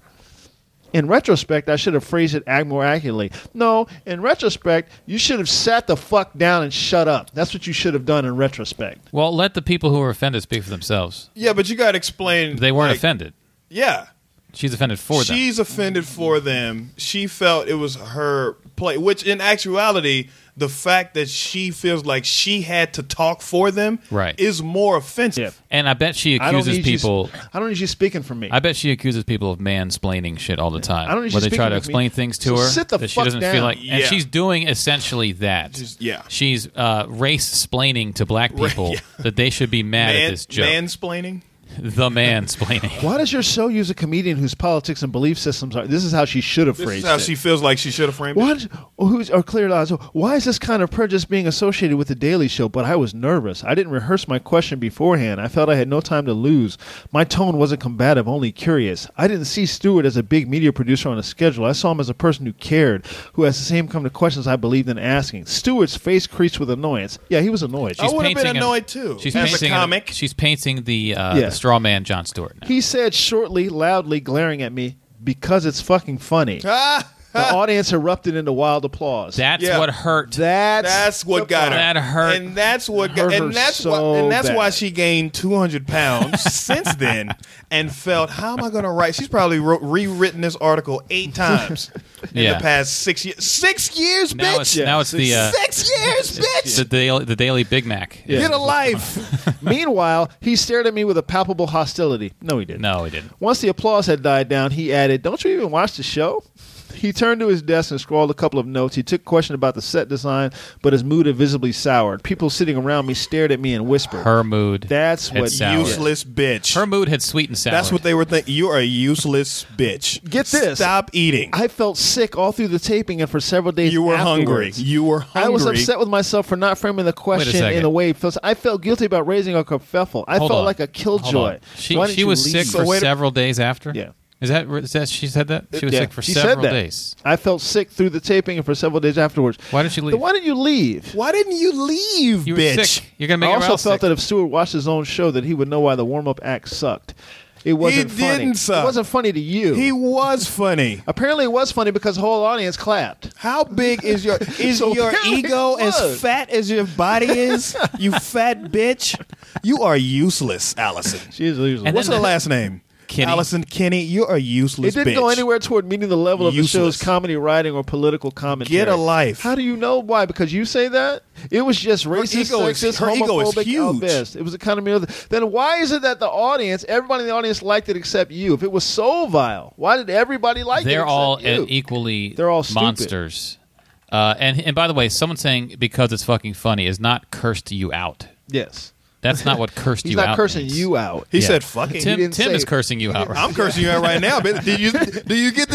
In retrospect, I should have phrased it ac- more accurately. No, in retrospect, you should have sat the fuck down and shut up. That's what you should have done in retrospect. Well, let the people who were offended speak for themselves. Yeah, but you got to explain. They weren't like, offended. Yeah. She's offended for them. She's offended for them. She felt it was her play, which in actuality, the fact that she feels like she had to talk for them Right. is more offensive. And I bet she I don't accuses need you s- people. I don't need you speaking for me. I bet she accuses people of mansplaining shit all the time. I don't need where you they try speaking to with me. explain things to So her sit the that she fuck doesn't down. feel like, and Yeah. she's doing essentially that. Just- yeah. she's uh, race splaining to black Right, people yeah. that they should be mad Man, at this joke. mansplaining. The mansplaining. Why does your show use a comedian whose politics and belief systems are? This is how she should have This phrased is how it. she feels like she should have framed it. What? Or who's or clear eyes? Why is this kind of prejudice being associated with the Daily Show? But I was nervous. I didn't rehearse my question beforehand. I felt I had no time to lose. My tone wasn't combative, only curious. I didn't see Stewart as a big media producer on a schedule. I saw him as a person who cared, who has the same kind of questions I believed in asking. Stewart's face creased with annoyance. Yeah, he was annoyed. I would have been painting an- annoyed too. She's as a painting comic. she's painting the, uh, Yeah. the straw man Jon Stewart. Now. He said shortly, loudly, glaring at me, "Because it's fucking funny." Ah, The audience erupted into wild applause. That's Yeah. what hurt. That's that's what the got her. That hurt. and that's what Hurt got, her and that's so why, and that's why bad. she gained two hundred pounds since then, and felt, how am I going to write? She's probably wrote, rewritten this article eight times in Yeah. the past six years. Six years, Now bitch. it's now it's the uh, six years, bitch. the daily the daily Big Mac. Yeah. Get a life. Meanwhile, he stared at me with a palpable hostility. No, he didn't. No, he didn't. Once the applause had died down, he added, "Don't you even watch the show?" He turned to his desk and scrawled a couple of notes. He took a question about the set design, but his mood had visibly soured. People sitting around me stared at me and whispered. Her mood. That's had what soured. Useless bitch. Her mood had sweet and sour. That's what they were thinking. You're a useless bitch. Get this. Stop eating. I felt sick all through the taping and for several days you were hungry. afterwards. You were hungry. I was upset with myself for not framing the question second. in a way. I felt guilty about raising a kerfuffle. I Hold felt on. like a Hold killjoy. on. She, Why didn't she you was leave? sick So for wait a- several days after? Yeah. Is that, is that she said that? She was Yeah, sick for she several said that. days. I felt sick through the taping and for several days afterwards. Why didn't you leave? Then why didn't you leave? Why didn't you leave, You were bitch? sick. You're going to I make also her else felt sick. that if Stewart watched his own show, that he would know why the warm-up act sucked. It wasn't funny. didn't suck. It wasn't funny to you. He was funny. Apparently, it was funny because the whole audience clapped. How big is your is So your apparently ego it was. as fat as your body is? You fat bitch. You are useless, Allison. She is usually. And What's then her the- last name? Kenny. Allison Kenny. You're a useless It didn't bitch. go anywhere toward meeting the level of Useless. the show's comedy writing or political commentary. Get a life. How do you know why? Because you say that? It was just racist, ego is- sexist, her ego is homophobic, huge. at best. It was a kind of mere. Then why is it that the audience, everybody in the audience liked it except you? If it was so vile, why did everybody like it They're except all you? uh, equally They're all stupid. monsters. Uh, and and by the way, someone saying because it's fucking funny is not cursed you out. Yes. That's not what cursed He's you not out cursing means. you out. He Yeah. said fucking. He Tim didn't Tim say- is cursing you out right I'm cursing you out right now, bitch. Do you do you get the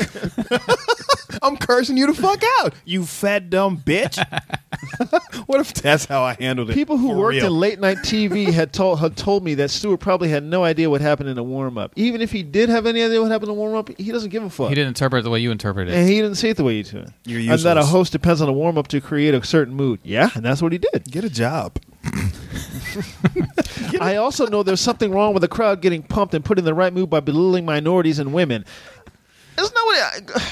joke? I'm cursing you the fuck out, you fat dumb bitch. What if that's how I handled it? People who for worked real? in late night T V had told had told me that Stewart probably had no idea what happened in the warm up. Even if he did have any idea what happened in the warm up, he doesn't give a fuck. He didn't interpret it the way you interpreted it. And he didn't say it the way you do. You're And that a useless. host depends on a warm up to create a certain mood. Yeah, and that's what he did. Get a job. I also know there's something wrong with the crowd getting pumped and put in the right mood by belittling minorities and women. Isn't that what? I,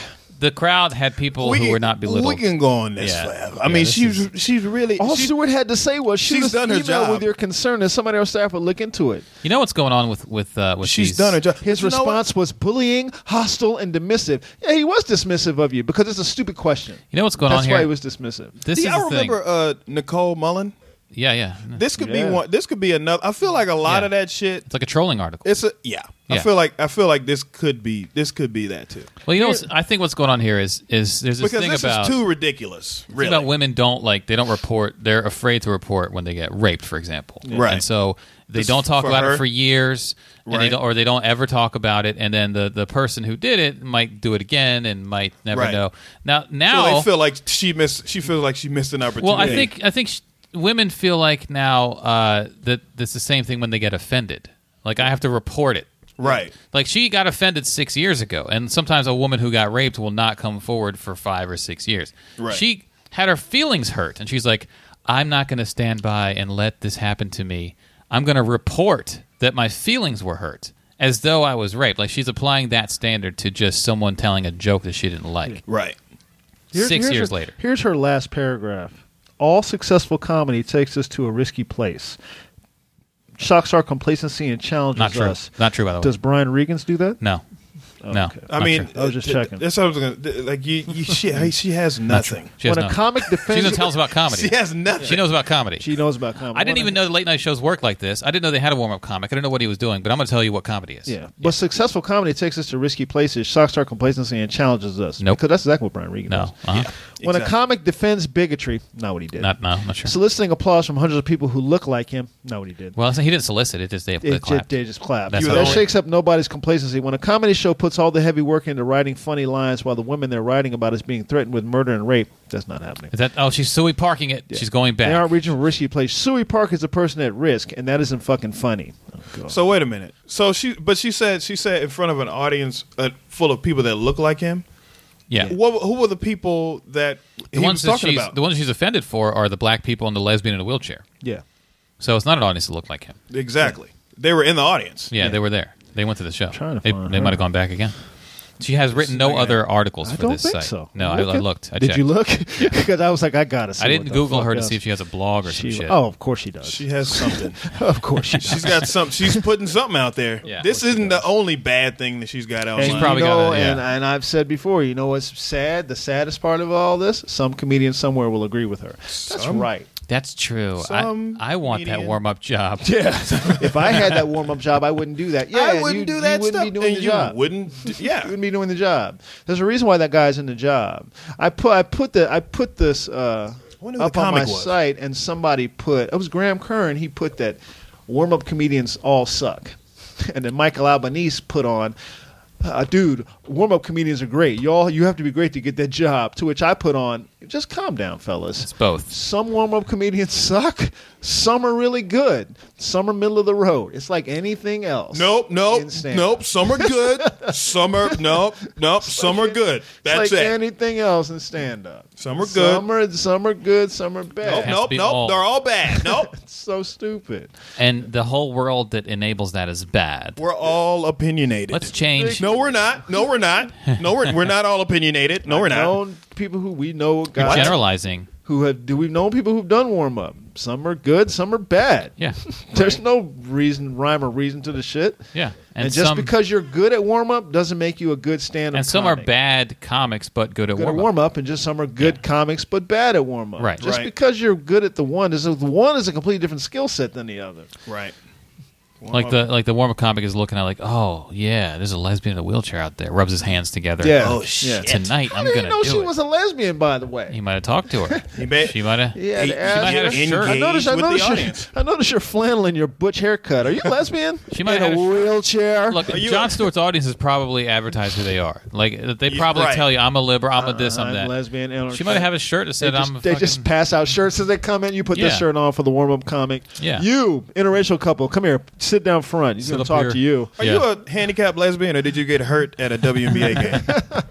the crowd had people we who can, were not belittled. We can go on this Yeah. forever. I Yeah, mean, this she's is- she's really All she's, Stewart had to say was, shoot she's us done an her email job. with your concern, and somebody on our staff would look into it. You know what's going on with with uh, with she's these- done her job. His But you know what? response was bullying, hostile, and dismissive. Yeah, he was dismissive of you because it's a stupid question. You know what's going That's on why here? he was dismissive. This Do is y'all the thing. remember uh, Nicole Mullen? Yeah, yeah. This could Yeah. be one. This could be another. I feel like a lot Yeah. of that shit. It's like a trolling article. It's a yeah. I Yeah. feel like I feel like this could be this could be that too. Well, you know, what's, I think what's going on here is is there's this Because thing this about is too ridiculous. thing Really. about women don't like they don't report. They're afraid to report when they get raped, for example. Right. And so they Just don't talk for about her? it for years, and they Right. don't, or they don't ever talk about it. And then the, the person who did it might do it again and might never Right. know. Now, So now they feel like she missed. She feels like she missed an opportunity. Well, I think I think sh- women feel like now uh, that that's the same thing when they get offended. Like I have to report it. Right. Like she got offended six years ago, and sometimes a woman who got raped will not come forward for five or six years. Right. She had her feelings hurt, and she's like, "I'm not going to stand by and let this happen to me. I'm going to report that my feelings were hurt." As though I was raped. Like she's applying that standard to just someone telling a joke that she didn't like. Right. Here's- Six here's years her, later. Here's her last paragraph. All successful comedy takes us to a risky place. Shocks our complacency and challenges Not true. us. Not true, by the way. Does Brian Regan's do that? No. no. okay. I Not mean, true. I was just th- checking. That's what I was gonna th- like. You, you she, she has nothing. She has When a no- comic She defends, doesn't tell us about comedy. She has nothing. She knows about comedy. she knows about comedy. I didn't When even a- know that late night shows work like this. I didn't know they had a warm up comic. I didn't know what he was doing, but I'm going to tell you what comedy is. Yeah, but successful comedy takes us to risky places, shocks our complacency, and challenges us. Nope. Because that's exactly what Brian Regan No. does. Uh-huh. When a exactly. comic defends bigotry, not what he did. Not, no, not sure. Soliciting applause from hundreds of people who look like him, not what he did. Well, he didn't solicit it. Just they, they It, clapped. they just clap. That's that how it works. shakes up nobody's complacency. When a comedy show puts all the heavy work into writing funny lines while the women they're writing about is being threatened with murder and rape, that's not happening. Is that? Oh, she's Suey parking it. She's going back. They aren't reaching a risky place. Suey Park is a person at risk, and that isn't fucking funny. Oh, God. So wait a minute. So she, but she said she said in front of an audience uh, full of people that look like him. yeah. What, who were the people that The he ones was that talking she's about? the ones she's offended for are the black people and the lesbian in a wheelchair. Yeah. So it's not an audience that look like him. Exactly. They were in the audience. Yeah, they were there. They went to the show. trying to they find they her. might have gone back again. She has written no other articles I for don't this think site. so. No, I, I Look at- looked. I Did checked. you look? Because I was like, I gotta see. I what didn't the Google fuck her to else. see if she has a blog or She- some shit. Oh, of course she does. She has something. of course she does. She's got some. She's putting something out there. Yeah. This isn't the only bad thing that she's got out. And She's you probably know, got a- yeah. and, and I've said before, you know what's sad? The saddest part of all this, some comedian somewhere will agree with her. That's Some- right. That's true. I, Some I want that comedian- warm up job. Yeah. If I had that warm up job, I wouldn't do that. Yeah, I wouldn't you, do that you wouldn't stuff. be doing and the you job. wouldn't. d- Yeah. You wouldn't be doing the job. There's a reason why that guy's in the job. I put I put the I put this uh, wonder who up the on my comic was. site, and somebody put it was Graham Kern. He put that warm up comedians all suck, and then Michael Albanese put on. Uh, dude, warm-up comedians are great. Y'all, you have to be great to get that job. To which I put on, just calm down, fellas. It's both. Some warm-up comedians suck. Some are really good. Some are middle of the road. It's like anything else. Nope, nope, in stand-up. nope. Some are good. Some are nope, nope. Some are good. It's That's like it. anything else in stand-up. Some are good. Some are, some are good. Some are Nope, bad. Has to nope, be nope. all. They're all bad. Nope. It's so stupid. And the whole world that enables that is bad. We're all opinionated. Let's change. No, we're not. No, we're not. No, we're we're not all opinionated. No, we're I've not. known people who we know You're guys generalizing. who have. Do we've known people who've done warm-up. Some are good. Some are bad. Yeah. There's no reason, rhyme or reason to the shit. Yeah. And, And, just some, because you're good at warm up doesn't make you a good stand up. and some are bad comics but good at Good warm at up. warm up, and just some are good comics but bad at warm up. Right. Just Right. because you're good at the one is the one is a completely different skill set than the other. Right. Like the like the warm up comic is looking at like, oh yeah, there's a lesbian in a wheelchair out there. Rubs his hands together. Yeah. Oh Yeah. shit. Tonight How I'm did you gonna know do she it. was a lesbian, by the way? He might have talked to her. He may- She might have. He had He- ass- might have a shirt. I noticed, I Engaged with the noticed, your, audience. I noticed your flannel and your butch haircut. Are you a lesbian? She might in have a a sh- wheelchair. Look, you Jon a- Stewart's audience is probably advertised who they are. Like they Yeah, probably right. tell you, I'm a liberal, I'm a this, I'm I'm that. lesbian. and- She might have a shirt that They said, just, I'm a they fucking. just pass out shirts as they come in. You put this Yeah. shirt on for the warm up comic. Yeah. You, interracial couple, come here. Sit down front. He's Sit going to up talk here. to you. Are Yeah. you a handicapped lesbian, or did you get hurt at a W N B A game?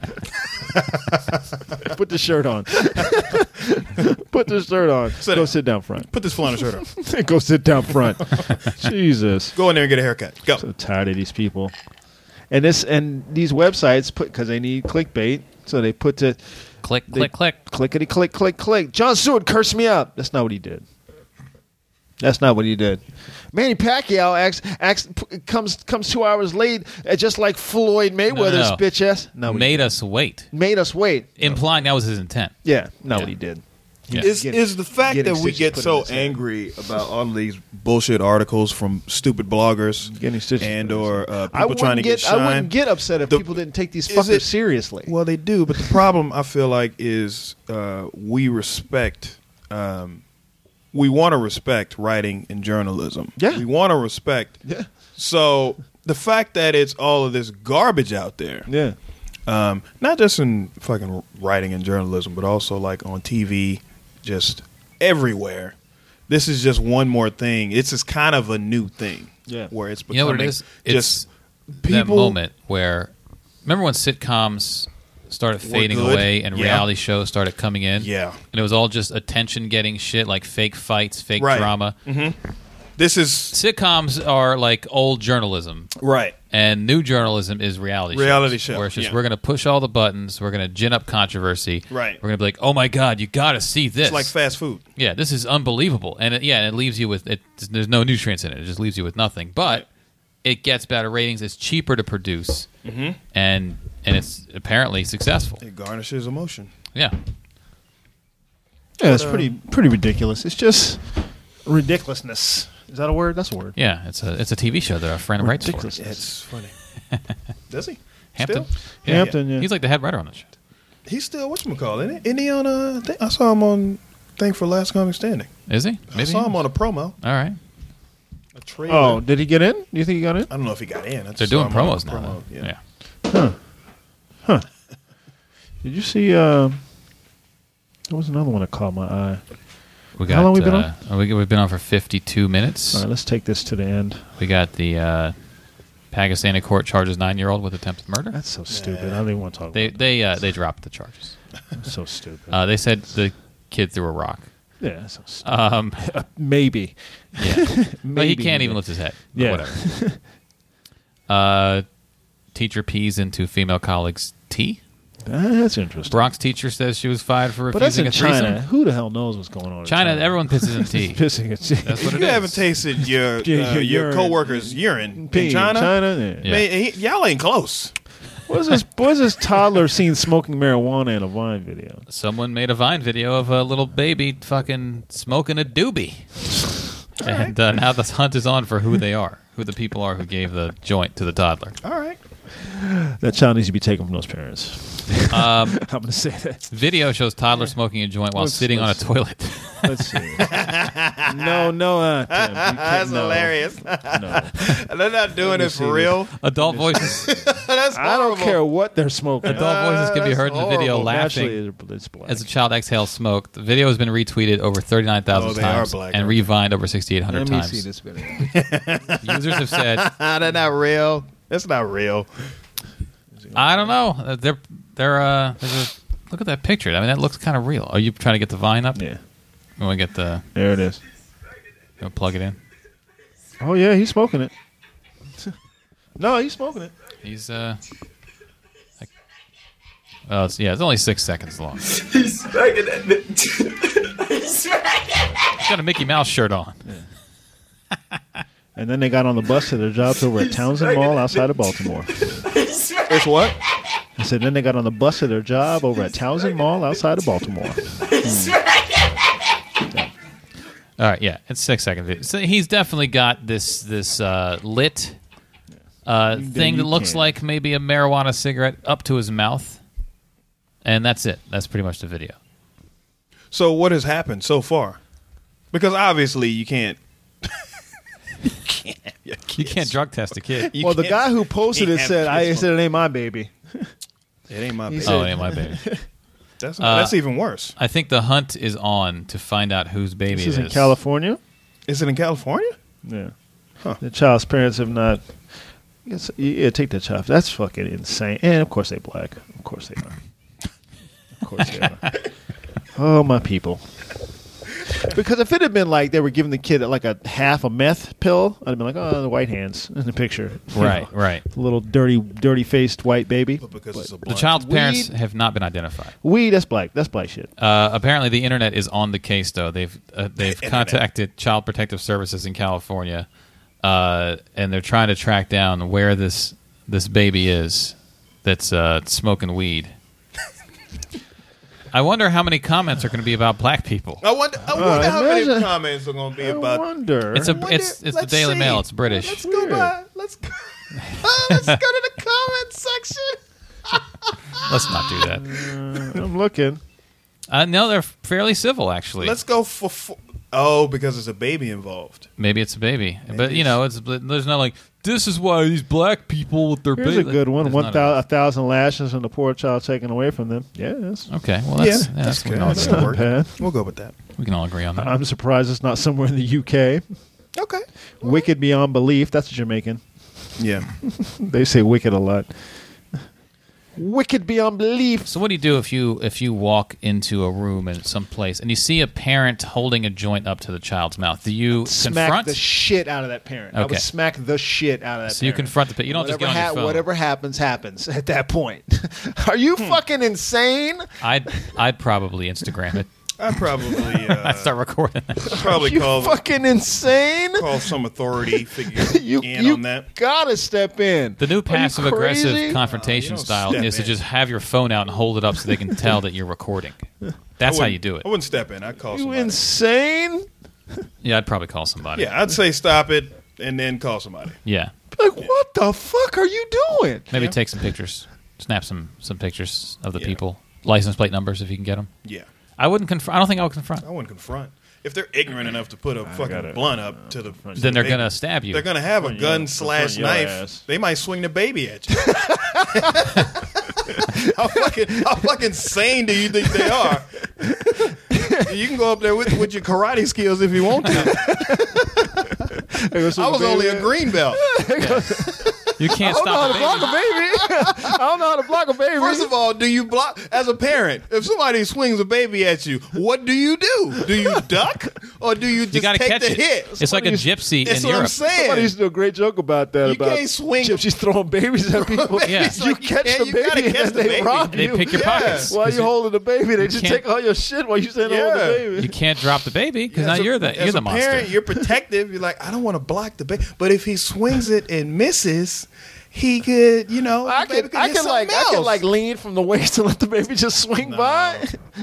Put the shirt on. Put the shirt on. Sit Go down. sit down front. Put this flannel shirt on. Go sit down front. Jesus. Go in there and get a haircut. Go. So tired of these people. And this and these websites put because they need clickbait. So they put the Click, they, click, click. clickety click, click, click. Jon Stewart cursed me out. That's not what he did. That's not what he did. Manny Pacquiao acts, acts, p- comes comes two hours late, uh, just like Floyd Mayweather's No, no. bitch ass. No, Made us wait. made us wait. Implying that was his intent. Yeah, not Yeah. what he did. Yeah. Is Get- is the fact getting that we stitches get put in so his head. angry about all of these bullshit articles from stupid bloggers Getting stitches and put in his or head. uh, I people trying to wouldn't get, shine? I wouldn't get upset if The- people didn't take these is fuckers it- seriously. Well, they do, but the problem I feel like is uh, we respect. Um, we want to respect writing and journalism. Yeah. we want to respect. Yeah. So the fact that it's all of this garbage out there, Yeah. um, not just in fucking writing and journalism, but also like on T V, just everywhere. This is just one more thing. It's just kind of a new thing. Yeah. where it's You know becoming what it is? just It's people. that moment where, remember when sitcoms started Were fading good? away and Yeah. reality shows started coming in? Yeah. And it was all just attention-getting shit like fake fights, fake Right. drama. This is Sitcoms are like old journalism. right. And new journalism is reality shows. Reality show, Where it's just, yeah. we're going to push all the buttons. We're going to gin up controversy. Right. We're going to be like, oh, my God, you got to see this. It's like fast food. Yeah, this is unbelievable. And it, yeah, and it leaves you with, it, there's no nutrients in it. It just leaves you with nothing. But it gets better ratings. It's cheaper to produce. Mm-hmm. And and it's apparently successful. It garnishes emotion. Yeah. Yeah, it's pretty pretty ridiculous. It's just ridiculousness. Is that a word? That's a word. Yeah, it's a it's a T V show that our friend writes for. Ridiculous. It's funny. Does he? Hampton. Still? Yeah, Hampton, yeah. He's like the head writer on the show. He's still whatchamacallit, isn't he? Isn't he on uh, I, think I saw him on thing for Last Comic Standing. Is he? I saw him on a promo. All right. A trailer. Oh, did he get in? Do you think he got in? I don't know if he got in. I just They're saw doing him on a promos now. promo, though. Yeah. Yeah. Did you see? Uh, there was another one that caught my eye. We got, How long we been uh, oh, we, we've been on for fifty-two minutes. All right, let's take this to the end. We got the uh, Pakistani court charges nine-year-old with attempted murder. That's so stupid. I don't even want to talk They about they uh, they dropped the charges. that. That's so stupid. Uh, they said the kid threw a rock. yeah, that's so stupid. Um, Maybe. yeah, but he Maybe can't he even did. lift his head. But Yeah. whatever. uh, teacher pees into female colleague's tea. That's interesting. Bronx teacher says she was fired for But that's refusing in a threesome. China. Who the hell knows what's going on in China, China? everyone pisses in tea. pissing at That's what If it you haven't is. tasted your uh, Your- your your urine. coworker's urine Pee in China, China? Yeah. Yeah. man, he, y'all ain't close. What's this? What's this toddler seen smoking marijuana in a Vine video? Someone made a Vine video of a little baby fucking smoking a doobie. And uh, now the hunt is on for who they are, who the people are who gave the joint to the toddler. All right. That child needs to be taken from those parents. Um, I'm going to say that. video shows toddler smoking a joint while Let's- sitting on a let's- toilet. Let's see. no, no, uh, Tim, you can't- That's no, hilarious. No. They're not doing me it see for real. Adult voices, That's I don't horrible. care what they're smoking. adult voices can be that's heard in the video horrible. laughing Actually, it's black. as a child exhales smoke. The video has been retweeted over thirty-nine thousand Oh, they are times black, and aren't they? revined over sixty-eight hundred Let me times. see this video. Users have said, They're not real. That's not real. I don't know. Uh, They're they're uh there's a, look at that picture. I mean, that looks kind of real. Are you trying to get the Vine up? Yeah, You want to get the there it is. you wanna plug it in? Oh yeah, he's smoking it. No, he's smoking it. He's uh. Like, well, it's, yeah, it's only six seconds long. He's smacking that bitch. He's smacking. He's got a Mickey Mouse shirt on. And then they got on the bus to their jobs over at Townsend Mall outside of Baltimore. It's what? I said then they got on the bus to their job over at Townsend Mall outside of Baltimore. All right, yeah, it's six second video. So he's definitely got this this uh, lit uh, thing you that looks can. like maybe a marijuana cigarette up to his mouth, and that's it. That's pretty much the video. So what has happened so far? Because obviously you can't. you can't. Have your You kids. can't drug test a kid. You Well, the can't- guy who posted you it can't said, have "I kids said it ain't my baby." It ain't my He baby. said- Oh, yeah, my baby. That's Uh, that's even worse. I think the hunt is on to find out whose baby This it is in is. California. Is it in California? Yeah. Huh. The child's parents have not. Yes, yeah, take that child. That's fucking insane. And of course they black. Of course they are. Of course they are. Oh my people. Because if it had been like they were giving the kid like a half a meth pill, I'd have been like, oh, the white hands in the picture. You Right, know, right. Little dirty, dirty faced white baby. But because it's a The blunt. child's parents Weed- have not been identified. Weed, that's black. That's black shit. Uh, apparently, the internet is on the case, though. They've uh, they've contacted Child Protective Services in California, uh, and they're trying to track down where this this baby is that's uh, smoking weed. I wonder how many comments are going to be about black people. I wonder, I wonder Uh, how many imagine- comments are going to be I about. wonder. It's a wonder- it's it's the let's Daily see. Mail. It's British. Let's go by. Let's go. Let's go to the comment section. Let's not do that. I'm looking. Uh, no, they're fairly civil, actually. Let's go for. for oh, because there's a baby involved. Maybe it's a baby, but Maybe you know, it's there's not like this is why these black people with their Here's baby. a good one. There's One none thou- of a thousand lashes and the poor child taken away from them. Yes. it. Okay, well that's yeah, that's, we can all That's agree on. work. bad. We'll go with that. We can all agree on that. I'm surprised it's not somewhere in the U K. Okay. Wicked beyond belief. That's Jamaican. Yeah. They say wicked a lot. Wicked beyond belief. So what do you do if you if you walk into a room in some place and you see a parent holding a joint up to the child's mouth? Do you Smack confront? the shit out of that parent. I Okay. would smack the shit out of that So you parent. confront the pa- you don't just whatever get on your phone. Whatever happens, happens at that point. Are you fucking insane? I'd I'd probably Instagram it. I'd probably. Uh, I'd start recording it. probably You call fucking insane? call some authority figure You, in you on that. gotta step in. The new Are you passive aggressive crazy? confrontation No, you don't style step is to in. just have your phone out and hold it up so they can tell that you're recording. That's how you do it. I wouldn't step in. I'd call You somebody. insane? Yeah, I'd probably call somebody. Yeah, I'd say stop it and then call somebody. Yeah. Like, what the fuck are you doing? Maybe Yeah. take some pictures. Snap some some pictures of the Yeah. people. License plate numbers if you can get them. Yeah. I wouldn't confront. I don't think I would confront. I wouldn't confront. If they're ignorant enough to put a fucking gotta- bit up to the, to Then the they're baby, gonna stab you. They're gonna have a Confront gun your- slash confront your knife. ass. They might swing the baby at you. how fucking how fucking sane do you think they are? You can go up there with with your karate skills if you want to. I was only a green belt. You can't I don't know how stop to a block baby. a baby. I don't know how to block a baby. First of all, do you block as a parent? If somebody swings a baby at you, what do you do? Do you duck or do you just You got to take catch the it. hit? It's like a Somebody's- gypsy That's in what I'm Europe. saying. Somebody used to do a great joke about that. You about can't swing- gypsies throwing babies at people. Yeah. It's You like catch can't- the you gotta baby and catch then the they baby. rob They you. pick your Yeah. pockets. While you holding the baby, they just can't- take all your shit while you stand Yeah. holding the baby. You can't drop the baby because now As a- you're the you're as the a monster. parent, you're protective. You're like, I don't want to block the baby, but if he swings it and misses, he could, you know, I the baby can, I hit can like, something I can else. like lean from the waist and let the baby just swing by.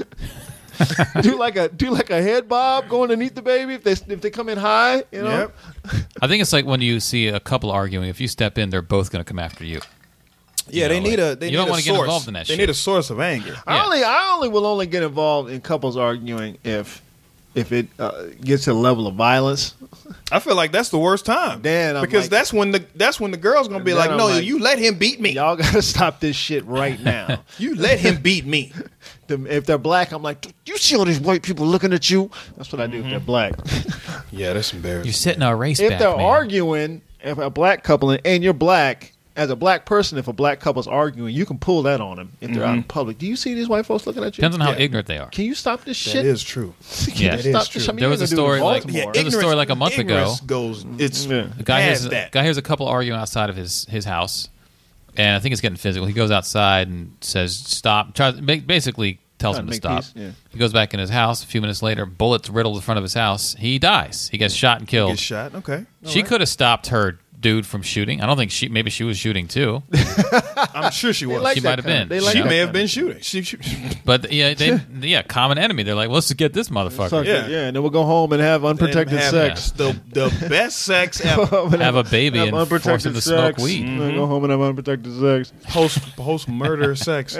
do like a do like a head bob, go underneath the baby if they if they come in high. You know, Yep. I think it's like when you see a couple arguing. If you step in, they're both going to come after you. Yeah, You they know, need like- a. They you need don't a wanna get source. involved in that They shit. need a source of anger. I Yeah. only I only will only get involved in couples arguing if if it uh, gets to a level of violence. I feel like that's the worst time. Then I'm because like- that's when the that's when the girl's gonna be Then like, I'm no, like, you let him beat me. Y'all gotta stop this shit right now. You let him beat me. The- if they're black, I'm like, you see all these white people looking at you. That's what I do if they're black. Yeah, that's embarrassing. You're setting our race if back, they're man. arguing, if a black couple and, and you're black, as a black person, if a black couple's arguing, you can pull that on them if they're out in public. Do you see these white folks looking at you? Depends on how Yeah. ignorant they are. Can you stop this That shit? is true. Can Yeah. you That stop is this? true. I mean, There you was ain't a gonna do it in story, like- Baltimore. There was a story like a month ago. ignorance goes. It's Yeah. The guy hears past a, that. guy hears a couple arguing outside of his, his house, and I think it's getting physical. He goes outside and says, "Stop!" Tries, ba- basically tells Trying him to to make stop. peace, yeah. He goes back in his house. A few minutes later, bullets riddle the front of his house. He dies. He gets shot and killed. Get shot. Okay. she could have stopped her dude from shooting. I don't think she. Maybe she was shooting too, I'm sure she was. like She that might have kind of- been. They like she that may have kind been of- shooting. She, she, but yeah, they yeah, common enemy. They're like, let's just get this motherfucker. Suck it, Yeah. yeah, and then we'll go home and have unprotected have sex. The the best sex ever. Have a baby Have and force him unprotected to smoke sex. weed. And then go home and have unprotected sex. Post post murder sex.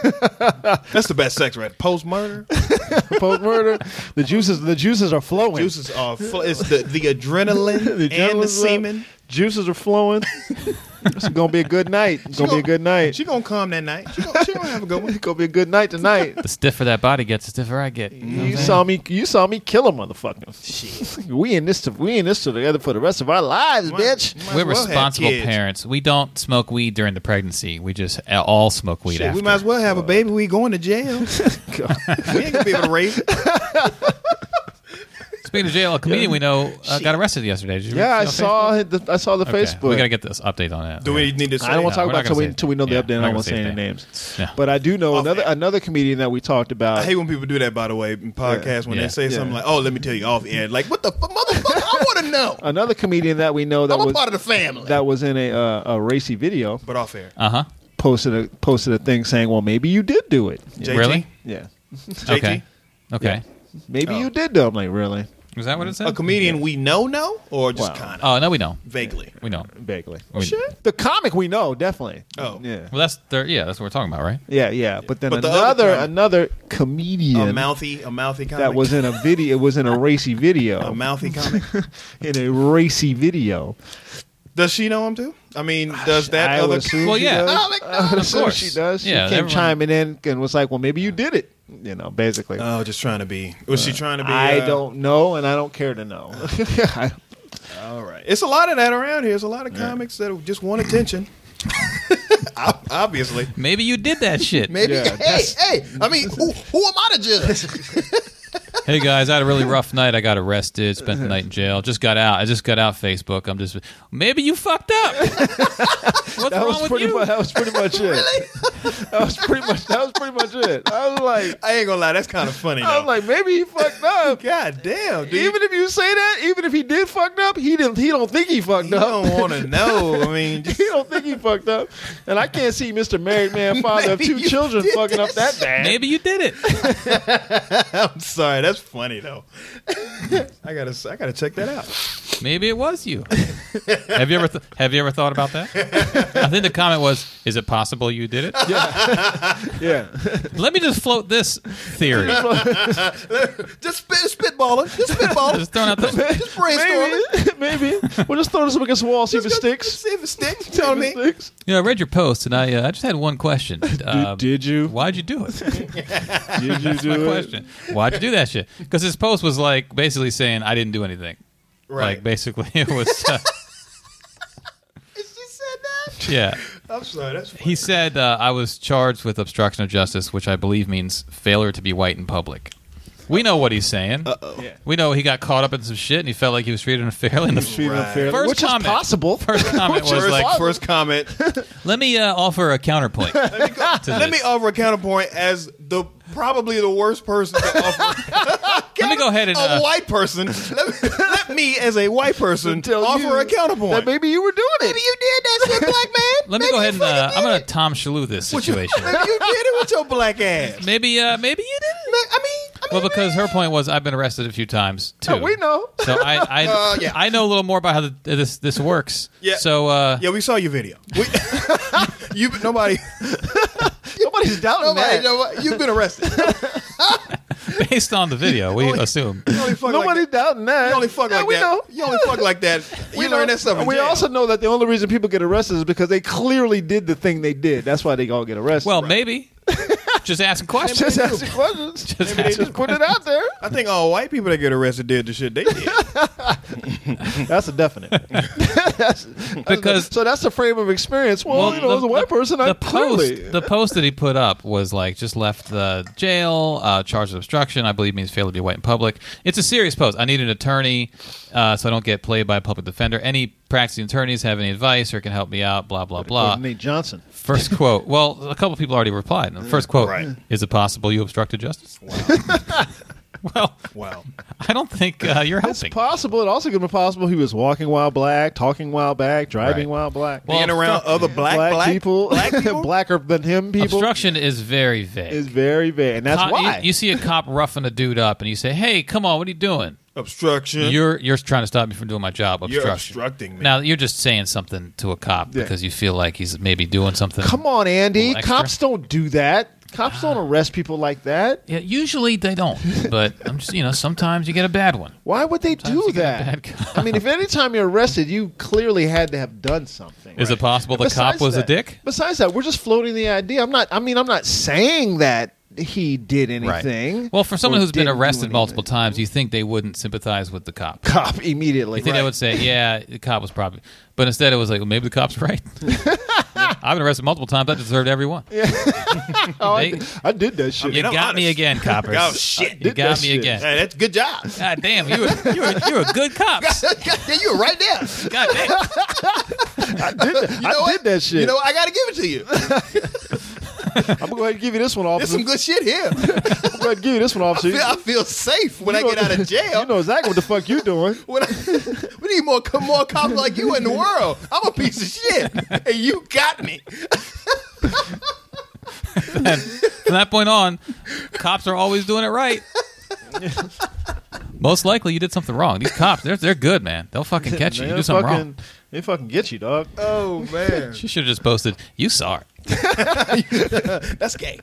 That's the best sex, right? Post murder. Post murder, the juices, the juices are flowing. Juices are. Fl- it's the the adrenaline The and the adrenaline's up. semen. Juices are flowing. It's gonna be a good night. It's gonna be a good night. She gonna come that night. She gonna, she gonna have a good one. It's gonna be a good night tonight. The stiffer that body gets, the stiffer I get. You know what I'm You saying? saw me. You saw me kill a motherfucker. We in this. To, we in this together for the rest of our lives, bitch. Might as We're well have responsible kids. parents. We don't smoke weed during the pregnancy. We just all smoke weed Shit, after. we might as well have a baby. We going to jail. We ain't gonna be able to raise it. Speaking of jail, a comedian we know uh, got arrested yesterday. Did you Yeah, I see on saw Facebook? the, I saw the Okay. Facebook. We got to get this update on that. Do we need to say? I don't want to No, talk we're about not it until we, gonna say until we know the yeah, update. we're I not don't want to gonna say say any anything. names. Yeah. But I do know Off another air. another comedian that we talked about. I hate when people do that, by the way, in podcasts when Yeah. they say Yeah. something like, "Oh, let me tell you off air." Like, what the fuck, motherfucker? I want to know. Another comedian that we know that I'm a was part of the family. that was in a uh, a racy video But off air. Uh huh. posted a posted a thing saying, "Well, maybe you did do it." J T? Really? Yeah, J T? Okay. Okay. maybe Oh. you did do it. I'm like, really? Is that what it said? A comedian we know, know, or just Wow. kind of Oh no, we know. vaguely. We know. Vaguely. We- The comic we know definitely. Oh. yeah, Well, that's the, yeah, that's what we're talking about, right? yeah, yeah. But then But the another other comic- another comedian A mouthy, a mouthy comic. that was in a video. It was in a racy video. a mouthy comic. in a racy video. Does she know him too? I mean, does that I other? would assume Well, she yeah. does. Oh, like, I would of assume course. she does. She Yeah, came everyone- chiming in and was like, "Well, maybe you did it." You know, basically. Oh, just trying to be. Was she trying to be? I uh, don't know, and I don't care to know. I- All right. It's a lot of that around here. There's a lot of comics that just want attention. Ob- Obviously. Maybe you did that shit. Maybe. Yeah, hey, that's- hey. I mean, who, who am I to judge? Hey guys, I had a really rough night. I got arrested, spent the night in jail. Just got out. I just got out Facebook. I'm just maybe you fucked up. What's that wrong was with pretty you? much. That was pretty much it. That was pretty much. That was pretty much it. I was like, I ain't gonna lie. That's kind of funny. I was Though. like, maybe he fucked up. God damn, dude. Even if you say that, even if he did fucked up, he didn't. He don't think he fucked you up. don't want to know. I mean, He just, don't think he fucked up, and I can't see Mister Married Man, father of Maybe two you children, did fucking up that bad. Maybe you did it. I'm sorry. That's funny though. I gotta. I gotta check that out. Maybe it was you. have you ever th- have you ever thought about that? I think the comment was, "Is it possible you did it?" Yeah, Let me just float this theory. Just spit, spitballing. Just spitballing. Just throwing out the Just brainstorming. maybe, maybe. We'll just throw this up against the wall, see if it Just go- sticks. See if it sticks. Tell me. If it sticks. You know, I read your post, and I uh, I just had one question. Um, did you? Why'd you do it? Did you That's my do it? question. Why'd you do that shit? Because his post was like basically saying I didn't do anything. Right. Like basically it was. Uh, She said that. yeah. I'm sorry. That's funny. He said uh, I was charged with obstruction of justice, which I believe means failure to be white in public. We know what he's saying. Yeah. We know he got caught up in some shit, and he felt like he was treated unfairly. And the Treated Right. unfairly, First which comment. is possible. first comment Which was is like, possible. First comment. "Let me uh, offer a counterpoint." to Let this. me offer a counterpoint as the probably the worst person to offer. Let me go ahead and a uh, white person. Let me, let me as a white person Tell offer you a counterpoint. that maybe you were doing it. Maybe you did that shit, black man. let me Maybe go ahead you and uh, fucking I'm did gonna it. Tom Shalhoub this situation. Maybe you did it with your black ass. maybe uh, maybe you didn't. I mean, I mean Well, because her point was I've been arrested a few times too. Oh, we know. So I I, Uh, yeah. I know a little more about how the, this this works. Yeah. So uh, yeah, we saw your video. We, you nobody, Nobody's doubting nobody, that. nobody, you've been arrested. based on the video, we Only- assume. You only fuck Nobody's like that. doubting that. You only fuck Yeah, like we that. know. You only fuck like that. We You know. learn that stuff in And we jail. also know that the only reason people get arrested is because they clearly did the thing they did. That's why they all get arrested. Well, maybe. Just asking questions. just asking questions. Just Maybe they asking just put it out there. I think all white people that get arrested did the shit they did. That's a definite. That's- Because- so that's the frame of experience. Well, you know, as a white person, I the clearly post the post that he put up was like just left the jail, uh, charged with obstruction. I believe means fail to be white in public. It's a serious post. I need an attorney uh, so I don't get played by a public defender. Any practicing attorneys have any advice or can help me out? Blah blah blah. Nate Johnson. First quote. Well, a couple people already replied. The first quote: Right. "Is it possible you obstructed justice?" Well, Wow. I don't think uh, you're It's helping. possible. It also could be possible he was walking while black, talking while black, driving Right. while black. Well, Being around other black, black, people, black people. blacker than him people Obstruction is very vague. is very vague, and that's Cop- why. you, you see a cop roughing a dude up, and you say, "Hey, come on, what are you doing?" Obstruction. You're you're trying to stop me from doing my job. You're Obstruction. obstructing me. Now you're just saying something to a cop Yeah. because you feel like he's maybe doing something. Come on, Andy. little extra. Cops don't do that. Cops don't arrest people like that. Yeah, usually they don't, but I'm just you know sometimes you get a bad one. Why would they Sometimes do you get a that? bad cop. I mean, if any time you're arrested, you clearly had to have done something. Is it possible the Besides cop was that- a dick? Besides that, we're just floating the idea. I'm not. I mean, I'm not saying that he did anything. Well, for someone or who's been didn't do arrested anything. multiple times, you think they wouldn't sympathize with the cop. Cop immediately. You think they would say, "Yeah, the cop was probably," but instead it was like, "Well, maybe the cop's right." I've been arrested multiple times. I deserved every one. Yeah. oh, I, They- did, I did that shit. You You know, got me honest. again, coppers. Oh shit! You did got that me shit. again. Hey, that's good job. God damn, you were, you were, you were a good cop. Yeah, you were right there. God damn. I did that, You know I what? did that shit. You know, what? I got to give it to you. I'm going to go ahead and give you this one, There's officer. some good shit here. I'm going to go ahead and give you this one, I officer. feel, I feel safe when You I know- get out of jail. You know exactly what the fuck you doing. When I, we need more more cops like you in the world. I'm a piece of shit, and you got me. And from that point on, cops are always doing it right. Most likely, you did something wrong. These cops, they're they're good, man. They'll fucking catch you. You They do something fucking, wrong. They fucking get you, dog. Oh man, She should have just posted, "You saw it." that's gay.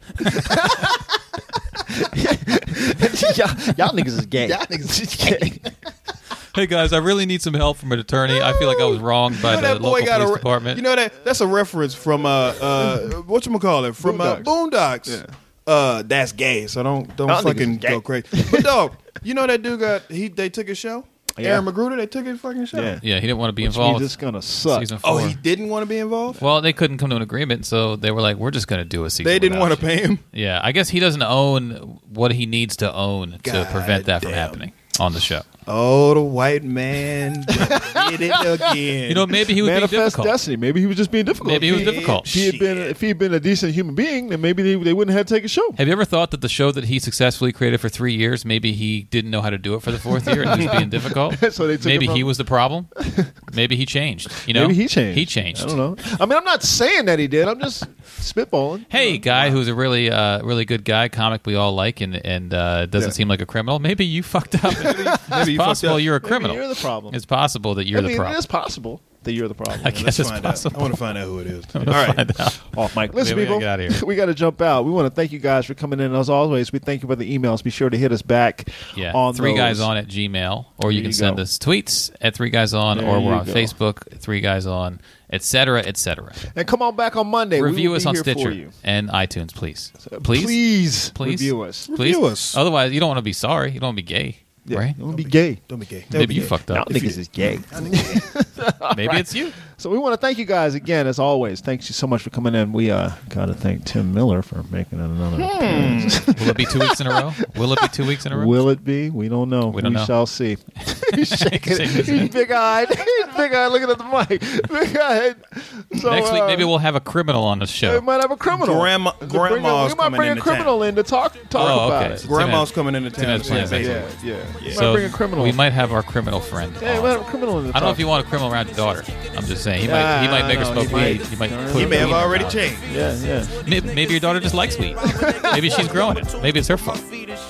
y'all, y'all niggas is gay. Y'all niggas is gay. Hey guys, I really need some help from an attorney. I feel like I was wronged by You know the that boy local got police a. department. You know that that's a reference from uh uh what you call it from uh, Boondocks. Boondocks. Uh, that's gay. So don't don't Y'all niggas fucking is gay. go crazy. But dog, you know that dude got he they took his show. Yeah. Aaron Magruder, they took his fucking show. Yeah. yeah, he didn't want to be Which involved. means it's gonna suck. Season four. Oh, he didn't want to be involved. Well, they couldn't come to an agreement, so they were like, "We're just going to do a season." They didn't without want to you." pay him. Yeah, I guess he doesn't own what he needs to own to God prevent that from damn. happening on the show. Oh, the white man did it again. You know, maybe he was being Manifest difficult. destiny. Maybe he was just being difficult. Maybe he was If difficult. If he had been, if he had been a decent human being, then maybe they, they wouldn't have had to take a show. Have you ever thought that the show that he successfully created for three years, maybe he didn't know how to do it for the fourth year and he was being difficult? So they took maybe him he from- was the problem. Maybe he changed. You know, Maybe he changed. He changed. I don't know. I mean, I'm not saying that he did. I'm just spitballing. Hey, guy who's a really, uh, really good guy, comic we all like, and and uh, doesn't Yeah. seem like a criminal. Maybe you fucked up. Maybe it's you possible fucked up. you're a Maybe criminal. you're the problem. It's possible that you're I mean, the problem. it is possible that you're the problem. I guess Let's it's find out. possible. I want to find out who it is. All Let's right. find out. Off mic. Listen, we gotta people, get out of here. we got to jump out. We want to thank you guys for coming in. As always, we thank you for the emails. Be sure to hit us back Yeah, on three those. guys on at Gmail, or you There can you send go. us tweets at three guys on, There or we're you on go. Facebook, three guys on, et cetera, et cetera. And come on back on Monday. We Review will us be on here for Stitcher you. and iTunes, please. Please, Please, Please? review us. please. Review us. Otherwise, you don't want to be sorry. You don't want to be gay, Yeah, right? don't be gay. Don't be gay. Maybe you fucked Y'all up. niggas is gay. Maybe it's you. So we want to thank you guys again, as always. Thanks you so much for coming in. We uh, got to thank Tim Miller for making another appearance. Will it be two weeks in a row? Will it be two weeks in a row? Will it be? We don't know. We don't know. shall see. He's shaking. Shaking his He's head. big eyed. He's big eyed looking at the mic. Big eyed. So, Next week, uh, maybe we'll have a criminal on the we show. might have a criminal. Grandma- To bring a- grandma's We might coming bring a into criminal in to talk talk Oh, about okay. it. So Grandma's Tim coming into Tim town. has plans tonight. next Yeah, week. yeah. We So might bring a criminal. we might have our criminal friend. Yeah, we on. might have a criminal in to I don't know talk. if you want a criminal around your daughter. I'm just saying. He Yeah, might he might make her I know. smoke He weed. might- He might He put He may have weed in her already mouth. changed. Yeah, yeah. Maybe, maybe your daughter just likes weed. Maybe she's growing it. Maybe it's her fault.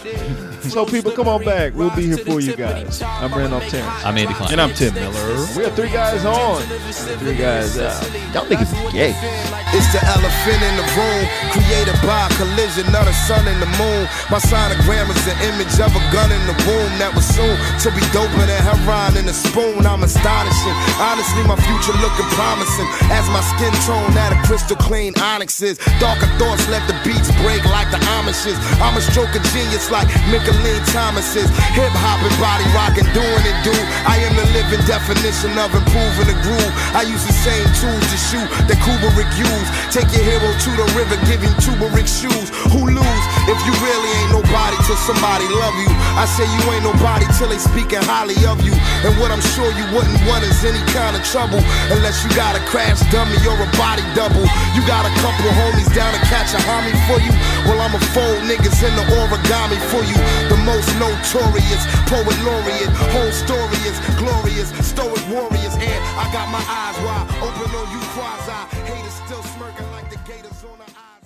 So people, come on back. We'll be here for you guys. I'm Randolph Terrence. I'm Andy Klein. And I'm Tim Miller. We have three guys on. Three guys out. Y'all niggas is gay. It's the elephant in the room, created by a collision of the sun and the moon. My sonogram is the image of a gun in the womb that was soon to be doper than heroin in a spoon. I'm astonishing. Honestly, my future looking promising as my skin tone at a crystal clean onyx is. Darker thoughts let the beats break like the Amishes. I'm a stroke of genius like Micheline Thomas's. Hip hop and body rocking, doing it, dude. I am the living definition of improving the groove. I use the same tools to shoot that Kubrick used. Take your hero to the river, give him turmeric shoes. Who lose if you really ain't nobody till somebody love you? I say you ain't nobody till they speaking highly of you. And what I'm sure you wouldn't want is any kind of trouble, unless you got a crash dummy or a body double. You got a couple homies down to catch a homie for you. Well, I'ma fold niggas in the origami for you. The most notorious poet laureate, whole story is glorious, stoic warriors. And I got my eyes wide open on you, quasi haters still smirking like the gators on the eye.